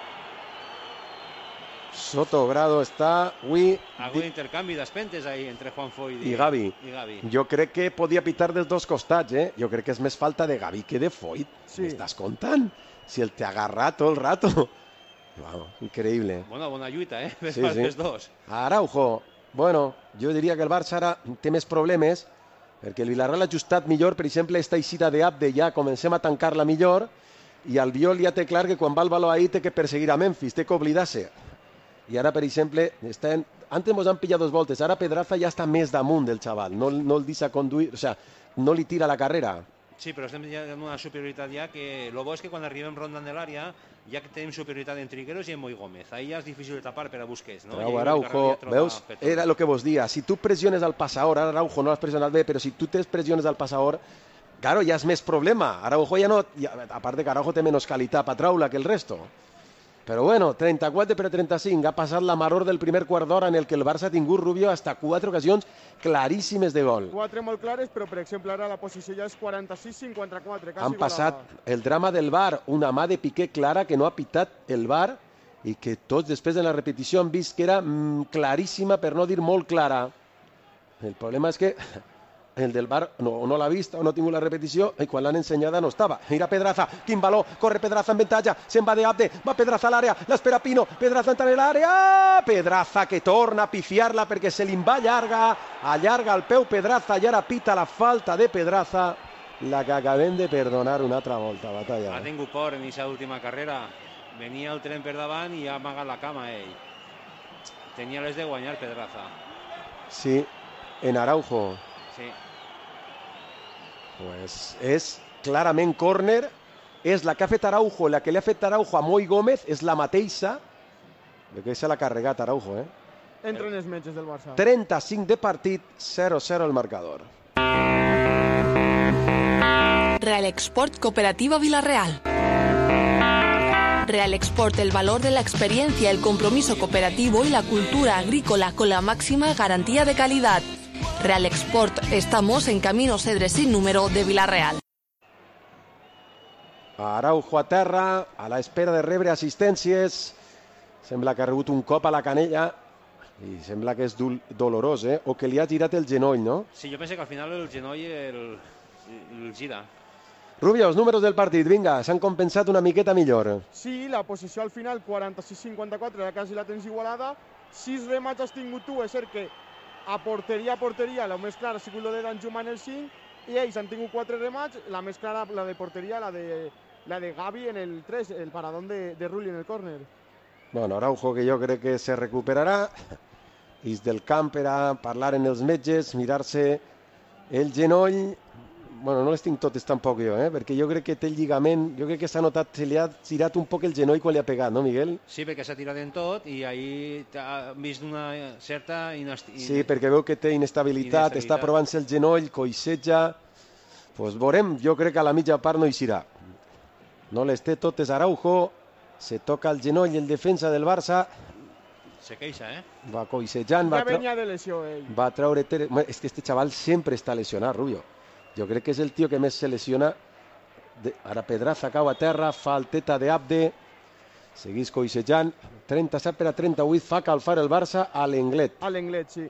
Sotogrado està avui... Algun intercanvi d'espentes ahí entre Juan Foyt i Gavi. Jo crec que podia pitar dels dos costats, Jo crec que és més falta de Gavi que de Foyt. Sí. M'estàs contant? Si el te agarra tot el rato. Wow, increïble. Bona lluita, Sí. Els dos. Araujo. Bueno, jo diria que el Barça ara té més problemes perquè el Villarreal ha ajustat millor, per exemple, esta eixida d'Abde ja comencem a tancar-la millor i Albiol ja té clar que quan va el baló ahí té que perseguir a Memphis, té que oblidar-se. I ara, per exemple, antes ens han pillat dos voltes, ara Pedraza ja està més damunt del xaval, no el deixa conduir, o sea, no li tira la carrera. Sí, però estem ja en una superioritat ja que el bo és que quan arribem rondant de l'àrea ja que tenim superioritat en Trigueros i en Moy Gómez. Ahí ja és difícil de tapar per a Busquets, no? Trau Araujo, veus? Era el que vos dia. Si tu pressiones al passador, ara Araujo no l'has pressionat bé, però si tu te pressiones al passador, claro, ja és més problema. Araujo ja no... A part de que Araujo té menys qualitat per traure que el resto. Però bueno, 34-35, ha passat la maror del primer quart d'hora en el que el Barça ha tingut, Rubio, hasta 4 ocasions claríssimes de gol. 4 molt clares, però per exemple ara la posició ja és 46-54. Han passat el drama del VAR, una mà de Piqué clara que no ha pitat el VAR i que tots després de la repetició han vist que era claríssima, per no dir molt clara. El problema és que el del VAR no l'ha vist o no ha tingut la repetició i quan l'han ensenyada no estava. Mira Pedraza, quin valor, corre Pedraza en avantatge, se'n va de Abde, va Pedraza a l'àrea, l'espera Pino, Pedraza entra en l'àrea, Pedraza que torna a pifiar-la perquè se li va allarga el peu Pedraza i ara pita la falta de Pedraza, la que acabem de perdonar una altra volta, Batalla. Ha tingut por en aquesta última carrera, venia el tren per davant i ha amagat la cama ell. Tenia les de guanyar Pedraza. Sí, en Araujo. Sí. Pues és clarament córner, és la que ha fet Araujo, la que li ha fet Araujo a Moi Gómez, és la mateixa, que se l'ha carregat Araujo, Entren els metges del Barça. 35 de partit, 0-0 el marcador. Real Export Cooperativa Villarreal. Real Export, el valor de la experiencia, el compromiso cooperativo y la cultura agrícola con la máxima garantía de calidad. Real Export, estamos en Camino Cedres sin número de Villarreal. Araujo a terra, a l'espera de rebre assistències. Sembla que ha rebut un cop a la canella i sembla que és dolorós, o que li ha girat el genoll, no? Sí, jo penso que al final el genoll el gira. Rubio, els números del partit, vinga, s'han compensat una miqueta millor. Sí, la posició al final 46-54, ja quasi la tens igualada. 6 remats has tingut tu, és cert que a porteria, el més clar ha sigut el de Danjuma en el 5 i ells han tingut 4 remats, la més clara, la de porteria, la de Gavi en el 3, el paradón de Rulli en el córner. Bueno, Araujo, que jo crec que se recuperarà, és del camp per a parlar en els metges, mirar-se el genoll. Bueno, no les tinc totes tampoc jo, perquè jo crec que té el lligament, jo crec que s'ha notat, se li ha girat un poc el genoll quan li ha pegat, no, Miguel? Sí, perquè s'ha tirat en tot i ahir ha vist una certa Sí, perquè veu que té inestabilitat, està provant-se el genoll, coixeja. Doncs veurem, jo crec que a la mitja part no hi serà. No les té totes Araujo, se toca el genoll el defensa del Barça. Se queixa, Va coixejant, ja venia de lesió, ell. Va treure... És que este xaval sempre està lesionat, Rubio. Jo crec que és el tio que més se lesiona. Ara Pedraza cau a terra, falteta de Abde, seguís coixejant. 37-38, fa calfar el Barça a l'Englet. A l'Englet, sí.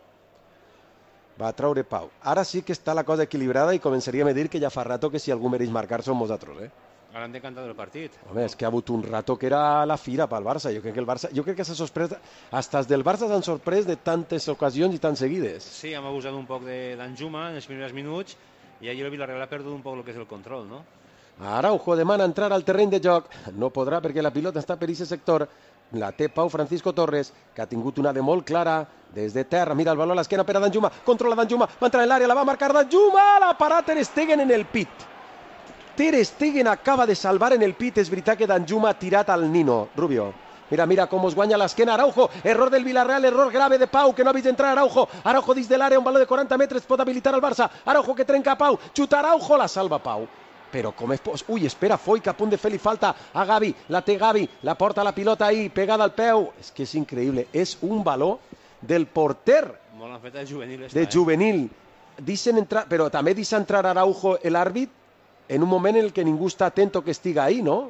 Va treure Pau. Ara sí que està la cosa equilibrada i començaríem a dir que ja fa rato que si algú mereix marcar som nosaltres, Ara han decantat el partit. Home, és que ha hagut un rato que era la fira pel Barça. Jo crec que s'ha sorprès, hasta els del Barça s'han sorprès de tantes ocasions i tan seguides. Sí, hem abusat un poc de Danjuma en els primers minuts i ahir el Villarreal ha perdut un poc el que és el control, no? Araujo demana entrar al terreny de joc. No podrà perquè la pilota està per aquest sector. La té Pau Francisco Torres, que ha tingut una de molt clara des de terra. Mira el baló a l'esquena per a Danjuma. Controla Danjuma, va entrar en l'àrea, la va marcar Danjuma. L'ha parat Ter Stegen en el pit. Ter Stegen acaba de salvar en el pit. És veritat que Danjuma ha tirat al Nino, Rubio. Mira com es guanya l'esquena Araujo. Error del Villarreal, error grave de Pau, que no ha vist entrar Araujo. Araujo dins de l'àrea, un baló de 40 metres, pot habilitar el Barça. Araujo que trenca a Pau, xuta Araujo, la salva Pau. Però com és... Ui, espera, Foy, que a punt de fer-li falta a Gavi. La té Gavi, la porta la pilota ahí, pegada al peu. És que és increïble. És un baló del porter. Molt l'han fet de juvenil. De juvenil. Deixen entrar, però també deixa entrar Araujo l'àrbit en un moment en què ningú està atento que estiga ahí, no?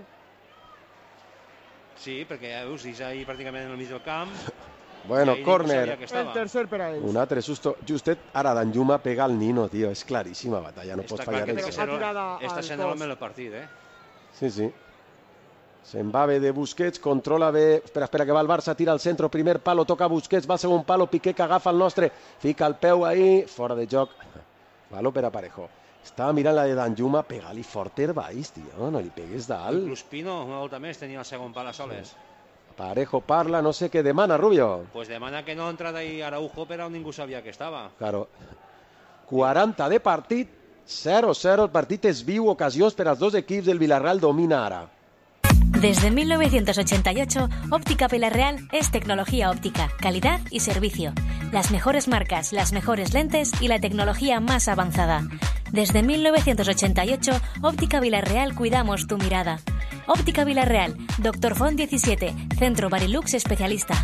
Sí, perquè ja veus, és ahí pràcticament en el mig del camp. Bueno, córner. El tercer per a ells. Un altre susto. Justet, ara Danjuma pega al Nino, tio. És claríssima batalla, no pot fallar. Està sent enorme el partit, Sí. Se'n va bé de Busquets, controla bé. Espera, que va el Barça, tira al centre, primer palo, toca Busquets, va al segon palo, Piqué que agafa el nostre, fica el peu ahí, fora de joc. Baló per a Parejo. Estava mirant la de Danjuma, pega-li fort baix, tio, no li pegues dalt. Inclús Pino, una volta més, tenia el segon pal a soles. Parejo parla, no sé què demana, Rubio. Pues demana que no entra d'ahí Araujo, però ningú sabia que estava. Claro. 40 de partit, 0-0, el partit és viu, ocasions per als dos equips, el Villarreal domina ara. Desde 1988, Óptica Villarreal es tecnología óptica, calidad y servicio. Las mejores marcas, las mejores lentes y la tecnología más avanzada. Desde 1988, Óptica Villarreal cuidamos tu mirada. Óptica Villarreal, Doctor Font 17, Centro Barilux especialista.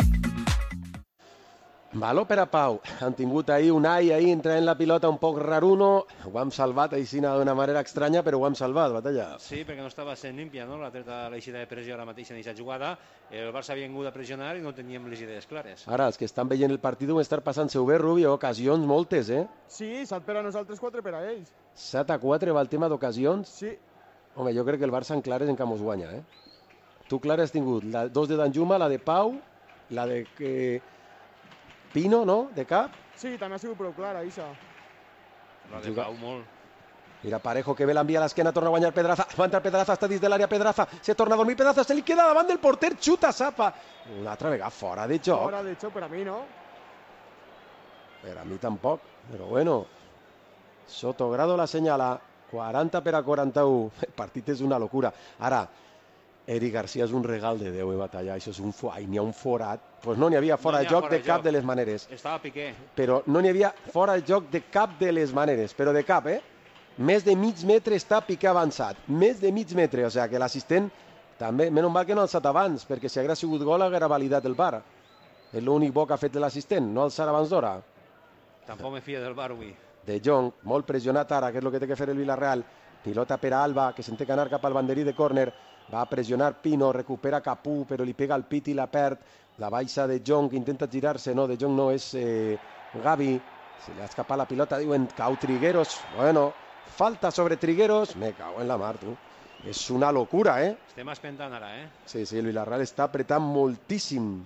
Valor per a Pau. Han tingut ahir un ai ahir entrant la pilota un poc raruno. Ho hem salvat així d'una manera estranya, però ho hem salvat, Batalla. Sí, perquè no estava sent límpia, no? La treta l'eixida de pressió ara mateix en aquesta jugada. El Barça havia vingut a pressionar i no teníem les idees clares. Ara, els que estan veient el partit ho estan passant-se-ho bé, Rubio. Ocasions moltes, eh? Sí, 7 per a nosaltres, 4 per a ells. 7-4 va el tema d'ocasions? Sí. Home, jo crec que el Barça en clares en Camus guanya, eh? Tu, Clara, has tingut la 2 de Danjuma, la de Pau, la de Pino, no?, de cap. Sí, també ha sigut prou clara, Isa. La de Pau, molt. Mira Parejo, que bé l'envia a l'esquena, torna a guanyar Pedraza. Va entrar Pedraza, està dins de l'àrea Pedraza. Se torna a dormir Pedraza, se li queda davant del porter, xuta, Sapa. Una altra vegada fora de joc. Fora de joc, per a mi, no? Per a mi tampoc, però bueno. Sotogrado la senyala, 40 per a 41. El partit és una locura. Ara, Eric Garcia és un regal de Déu, Batalla. Això és un n'hi ha un forat. Pues no n'hi havia fora de joc de cap de les maneres. Estava Piqué. Però no n'hi havia fora de joc de cap de les maneres. Però de cap, eh? Més de mig metre està Piqué avançat. Més de mig metre. O sigui que l'assistent també... Menys mal que no ha alçat abans, perquè si hagués sigut gol haguera validat el VAR. És l'únic bo que ha fet l'assistent, no alçar abans d'hora. Tampoc me fia del VAR avui. De Jong, molt pressionat ara, que és el que té que fer el Villarreal. Pilota per a Alba, que se'n té que anar cap al banderí de córner. Va a pressionar Pino, recupera Capú, però li pega el pit i la perd. La baixa de Jong, que intenta girar-se. No, de Jong no, és Gavi. Se li ha escapat la pilota, diuen cau Trigueros. Bueno, falta sobre Trigueros. Me cago en la mar, tu. És una locura, eh? Estem espentant ara, eh? Sí, sí, el Villarreal està apretant moltíssim.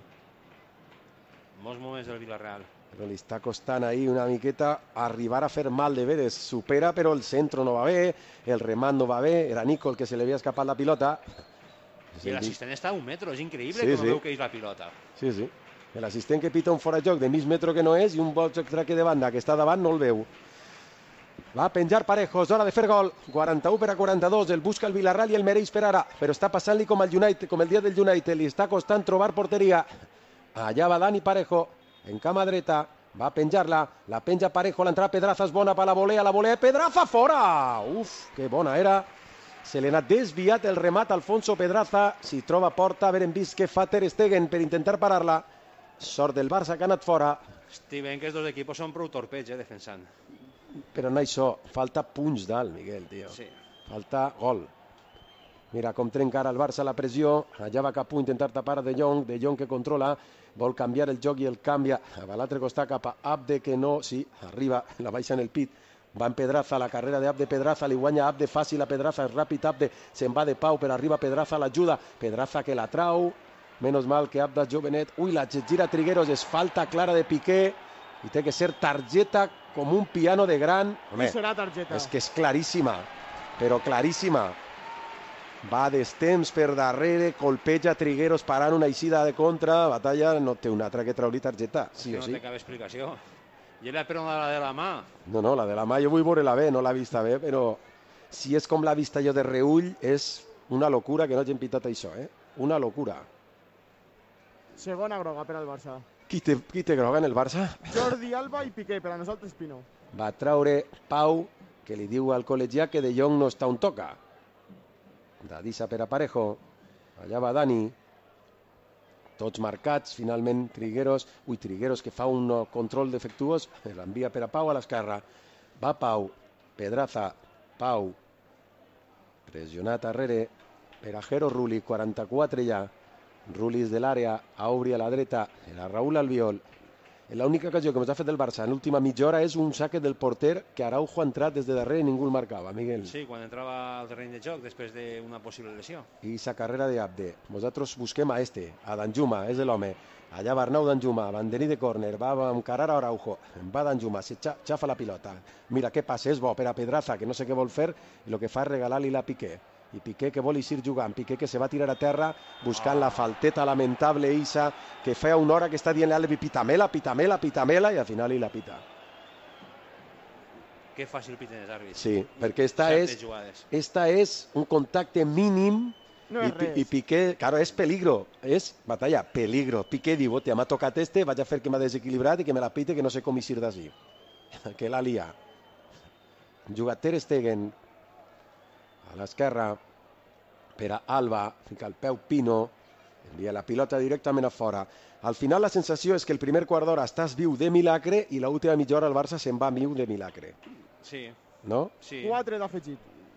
Molts moments del Villarreal. Però li està costant ahir una miqueta arribar a fer mal de veres. Supera, però el centre no va bé, el remat no va bé, era Nico el que se li havia escapat la pilota. I l'assistent està a 1 metro, és increïble sí, com veu que és la pilota. Sí, sí. L'assistent que pita un fora de joc de mig metro que no és i un box extraque de banda que està davant no el veu. Va a penjar Parejos, hora de fer gol. 41 per a 42, el busca el Villarreal i el mereix per ara, però està passant-li com el dia del United, li està costant trobar porteria. Allà va Dani Parejo, en cama dreta, va a penjar-la, la penja Parejo, l'entrada Pedraza és bona per la volea, Pedraza fora! Uf, que bona era. Se li n'ha desviat el remat Alfonso Pedraza, si troba porta, haurem vist què fa Ter Stegen per intentar parar-la. Sort del Barça que ha anat fora. Estic que els dos equipos són prou torpeig, defensant. Però no això, falta punys dalt, Miguel, tio. Sí. Falta gol. Mira com trenca ara el Barça la pressió, allà va Capú a intentar tapar a De Jong que controla, vol canviar el joc i el canvia a l'altre costat cap a Abde, que no, sí, arriba, la baixa en el pit, va en Pedraza, la carrera d'Abde Pedraza, li guanya Abde fàcil a Pedraza, és ràpid Abde, se'n va de Pau, però arriba Pedraza, l'ajuda, Pedraza que la trau, menos mal que Abde és jovenet, ui, la gira Trigueros, és falta clara de Piqué, i té que ser targeta com un piano de gran. Home, serà targeta. És que és claríssima, però claríssima. Va d'estemps per darrere, colpeja Trigueros parant una eixida de contra, Batalla no té una altra que treure targeta, sí o sí. No té cap explicació. I era per una de la mà. No, la de la mà jo vull veure-la bé, no l'ha vista bé, però si és com l'ha vista jo de reull, és una locura que no hagin pitat això, eh? Una locura. Segona groga per al Barça. Qui té groga en el Barça? Jordi Alba i Piqué, per a nosaltres Pino. Va traure Pau, que li diu al col·legiat que De Jong no està on toca. Dadissa per a Parejo, allà va Dani, tots marcats, finalment Trigueros, Trigueros que fa un control defectuós, l'envia per a Pau a l'esquerra, va Pau, Pedraza, Pau, pressionat darrere, per a Jero Rulli, 44 ja, Rulli de l'àrea, a obrir a la dreta, a Raúl Albiol. L'única ocasió que ens ha fet el Barça en l'última mitja hora és un saque del porter que Araujo ha entrat des de darrere i ningú el marcava, Miguel. Sí, quan entrava al terreny de joc després d'una possible lesió. I sa carrera d'Abde. Nosaltres busquem a Danjuma, és l'home. Allà va Arnau Danjuma, banderí de córner, va encarar a Araujo, va Danjuma, se xafa la pilota. Mira què passa, és bo per a Pedraza, que no sé què vol fer, i el que fa és regalar-li la Piqué. I Piqué que vol eixir jugant, Piqué que se va tirar a terra buscant la falteta lamentable Isa, que feia una hora que està dient l'Albi pitamela, i al final la pita. Que fàcil piten els àrbits. Sí, perquè esta és un contacte mínim i Piqué, claro, és peligro, és batalla, peligro. Piqué diu, m'ha tocat vaig a fer que m'ha desequilibrat i que me la pite que no sé com eixir d'ací. Que la lia. Juga Ter Stegen a l'esquerra, per a Alba, fica el peu Pino, envia la pilota directament a fora. Al final la sensació és que el primer quart d'hora estàs viu de milagre i l'última mitja hora el Barça se'n va viu de milagre. Sí. No? Sí. 4 d'afegit.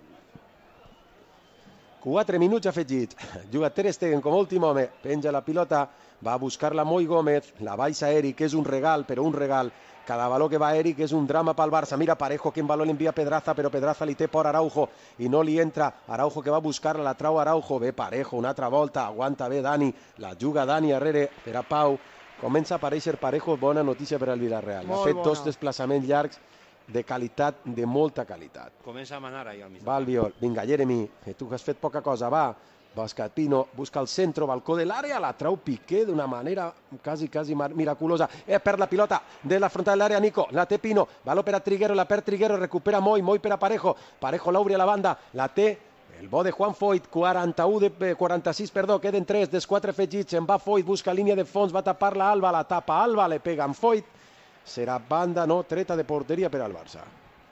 4 minuts afegits. Juga Ter Stegen com a últim home, penja la pilota, va a buscar-la Moi Gómez, la baixa Eric, és un regal, però un regal. Cada baló que va Eric és un drama pel Barça. Mira Parejo, quin baló l'envia Pedraza, però Pedraza li té por Araujo i no li entra. Araujo que va a buscar-la, la trau Araujo. Ve Parejo, una altra volta, aguanta bé Dani, la juga Dani darrere per a Pau. Comença a aparèixer Parejo, bona notícia per al Villarreal. Ha fet 2 desplaçaments llargs de qualitat, de molta qualitat. Comença a manar ahí al mig. Va Albiol, vinga Jeremy, que tu has fet poca cosa, va. Busca Pino, busca el centro, balcó de l'àrea, la trau Piqué d'una manera quasi miraculosa. Per la pilota de la frontal de l'àrea, Nico, la té Pino, baló per a Triguero, la perd Triguero, recupera Moi per a Parejo, Parejo l'obre a la banda, la té el bo de Juan Foyt, 46, queden 3, dels 4 afegits, se'n va Foyt, busca línia de fons, va tapar la Alba, la tapa Alba, le pega en Foyt, serà banda, no, treta de porteria per al Barça.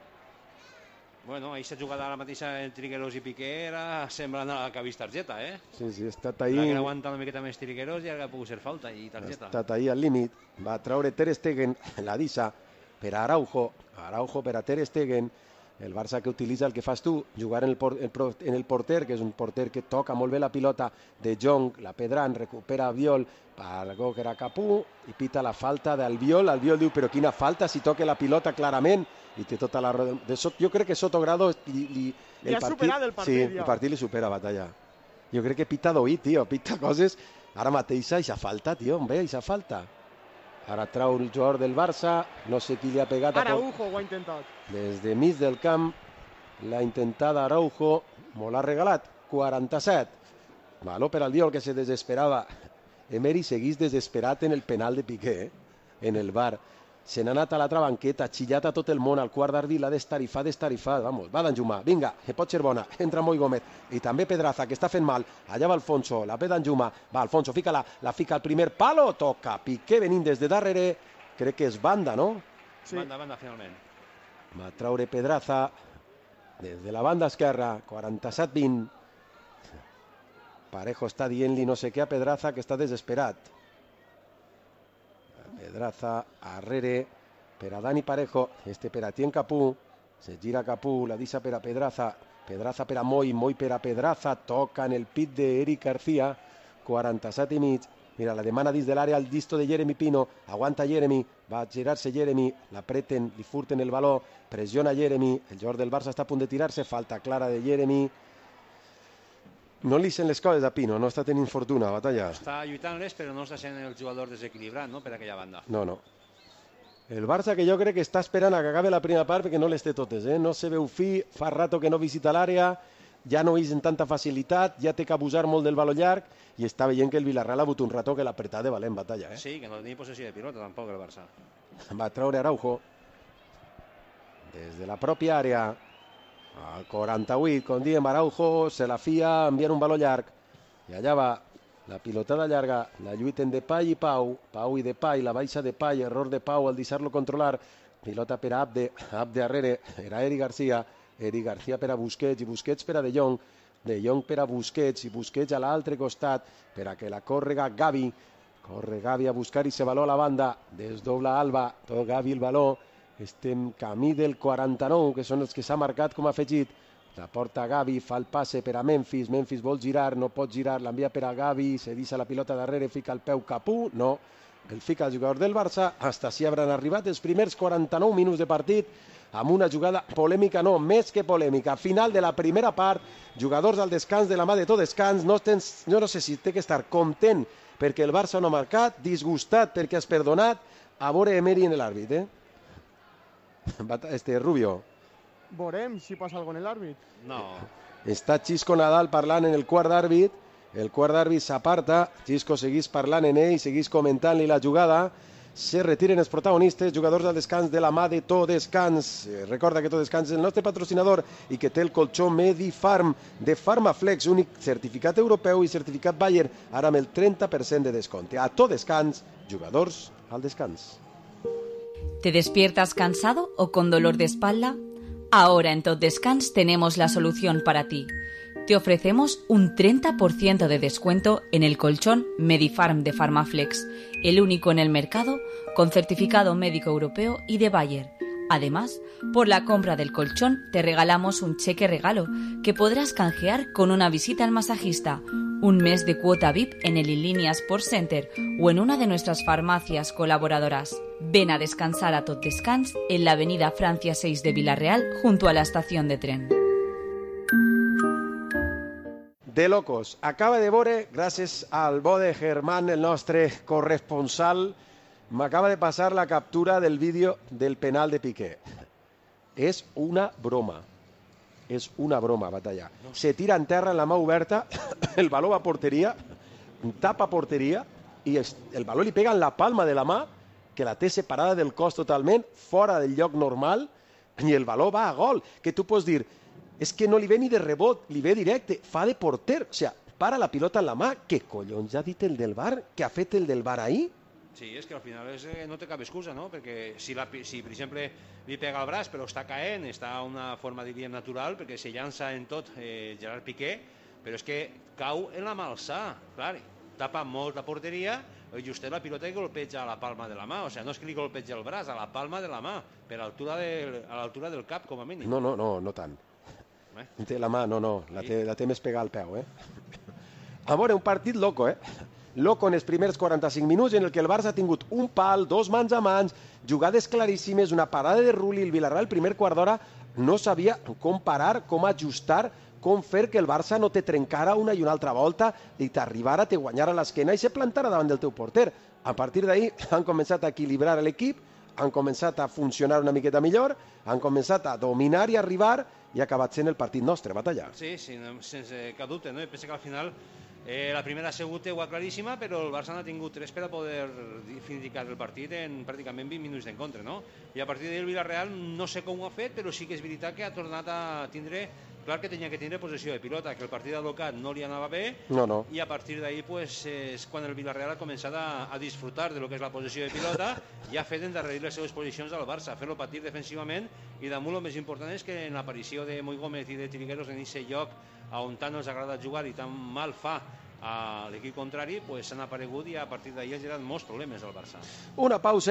Bueno, ahí s'ha jugat ara mateixa el Trigueros i Piqué, era semblant a que ha vist targeta, eh? Sí, ha estat ahí... La que aguanta una miqueta més Trigueros i ara ha pogut ser falta i targeta. Ha estat ahí al límit, va traure Ter Stegen, la dissa per a Araujo per a Ter Stegen, el Barça que utilitza el que fas tu, jugar en el porter, que és un porter que toca molt bé la pilota de Jong, la Pedran, recupera Albiol, algo que era Capú, i pita la falta d'Albiol. Albiol diu, però quina falta si toca la pilota clarament, i té tota la... Jo crec que Sotogrado... Li ha superat el partit, sí, el partit li supera, Batalla. Jo crec que pita d'oït, tio, pita coses... Ara mateix eixa falta, tio, bé, eixa falta. Ara trau el jugador del Barça, no sé qui li ha pegat... Araujo ho ha intentat. Des de mig del camp, la intentada Araujo, molt ha regalat, 47. Baló per al Diol, que se desesperava. Emery seguís desesperat en el penal de Piqué, en el bar. Se n'ha anat a l'altra banqueta, xillat a tot el món, al quart d'àrbitre l'ha destarifat, vamos, va d'Anjumà, vinga, que pot ser bona, entra Moi Gómez, i també Pedraza, que està fent mal, allà va Alfonso, la ve d'Anjumà, va Alfonso, fica-la, la fica al primer palo, toca, Piqué venint des de darrere, crec que és banda, no? Sí. Banda, finalment. Va traure Pedraza, des de la banda esquerra, 47-20, Parejo està dient-li no sé què a Pedraza, que està desesperat. Pedraza, arrere, per a Dani Parejo, per a Tien Capú, se gira Capú, la dissa per a Pedraza, Pedraza per a Moi per a Pedraza, toca en el pit d'Eric García, 47 i mig, mira, la demana dins de l'àrea al disto de Jeremy Pino, aguanta Jeremy, va a girar-se Jeremy, l'apreten, li furten el baló, pressiona Jeremy, el jugador del Barça està a punt de tirar-se, falta clara de Jeremy. No li sent les coses a Pino, no està tenint fortuna, Batalla. Està lluitant-les, però no està sent el jugador desequilibrat, no?, per aquella banda. No. El Barça que jo crec que està esperant a que acabi la primera part perquè no les té totes, no se veu fi, fa rato que no visita l'àrea, ja no és en tanta facilitat, ja té que abusar molt del baló llarg i està veient que el Villarreal ha hagut un rato que l'ha apretat de valent, Batalla. Sí, que no tenia possessió de pilota tampoc el Barça. Va traure Araujo des de la pròpia àrea. Al 48, com diem, Araujo se la fia enviant un baló llarg i allà va la pilotada llarga, la lluiten Depay i Pau i Depay, la baixa Depay, error de Pau al deixar-lo controlar, pilota per a Abde darrere, era Eric García per a Busquets i Busquets per a De Jong per a Busquets i Busquets a l'altre costat per a que la córrega Gavi, corre Gavi a buscar i se baló a la banda, desdobla Alba, tot Gavi el baló. Estem camí del 49, que són els que s'ha marcat com a afegit. La porta Gavi, fa el passe per a Memphis vol girar, no pot girar, l'envia per a Gavi, se deixa la pilota darrere, fica el peu Capú, no, el fica el jugador del Barça, hasta si hauran arribat els primers 49 minuts de partit, amb una jugada polèmica, no, més que polèmica. Final de la primera part, jugadors al descans de la mà de tot descans, no sé si té que estar content perquè el Barça no ha marcat, disgustat perquè has perdonat, a veure Emery en l'àrbit, Rubio. Veurem si passa alguna cosa en l'àrbit. No. Està Xisco Nadal parlant en el quart d'àrbit, el quart d'àrbit s'aparta, Xisco seguís parlant en ell, seguís comentant-li la jugada, se retiren els protagonistes, jugadors al descans de la mà de Tot Descans. Recorda que Tot Descans és el nostre patrocinador i que té el colxó Medifarm de Farmaflex, únic certificat europeu i certificat Bayer, ara amb el 30% de descompte. A Tot Descans, jugadors al descans. ¿Te despiertas cansado o con dolor de espalda? Ahora en Tot Descans tenemos la solución para ti. te ofrecemos un 30% de descuento en el colchón Medifarm de Pharmaflex, el único en el mercado con certificado médico europeo y de Bayer. Además, por la compra del colchón te regalamos un cheque regalo que podrás canjear con una visita al masajista, un mes de cuota VIP en el Inlínea Sports Center o en una de nuestras farmacias colaboradoras. Ven a descansar a Tot Descans en la avenida Francia 6 de Vila-real junto a la estación de tren. De locos. Acaba de veure, gràcies al bo de Germán, el nostre corresponsal, m'acaba de passar la captura del vídeo del penal de Piqué. És una broma. És una broma, Batalla. Se tira en terra en la mà oberta, el baló va a porteria, tapa porteria, i el baló li pega en la palma de la mà, que la té separada del cos totalment, fora del lloc normal, i el baló va a gol. Que tu pots dir, és que no li ve ni de rebot, li ve directe, fa de porter. O sigui, para la pilota en la mà. Què collons ha dit el del VAR? Què ha fet el del VAR ahir? Sí, és que al final no té cap excusa, no? Perquè si per exemple li pega el braç però està caent, està a una forma, diríem, natural, perquè se llança en tot Gerard Piqué, però és que cau en la mà alçada, clar, tapa molt la porteria, i just la pilota i golpeja a la palma de la mà, o sigui, no és que li golpeja el braç, a la palma de la mà, a l'altura del cap, com a mínim. No tant. Té la mà, la té més pegada al peu, A veure, un partit loco, Loco en els primers 45 minuts en el que el Barça ha tingut un pal, dos mans a mans, jugades claríssimes, una parada de Rulli. El Villarreal, el primer quart d'hora, no sabia com parar, com ajustar, com fer que el Barça no te trencara una i una altra volta i t'arribara, te guanyara l'esquena i se plantara davant del teu porter. A partir d'ahir han començat a equilibrar l'equip, han començat a funcionar una miqueta millor, han començat a dominar i arribar i ha acabat sent el partit nostre, Batalla. Sí, sense cap dubte, no? I penso que al final la primera ha sigut claríssima, però el Barça n'ha tingut 3 per a poder finalitzar el partit en pràcticament 20 minuts d'encontre, no? I a partir d'ahir el Villarreal no sé com ho ha fet, però sí que és veritat que ha tornat a tindre, clar que tenia que tindre possessió de pilota, que el partit alocat no li anava bé, i a partir d'ahir és quan el Villarreal ha començat a disfrutar de lo que és la possessió de pilota i ha fet endarrerir les seves posicions al Barça, fer-lo patir defensivament, i damunt el més important és que en l'aparició de Moi Gómez i de Trigueros en aquest lloc on tant els agrada jugar i tan mal fa a l'equip contrari, s'han aparegut i a partir d'ahir ha generat molts problemes al Barça. Una pausa.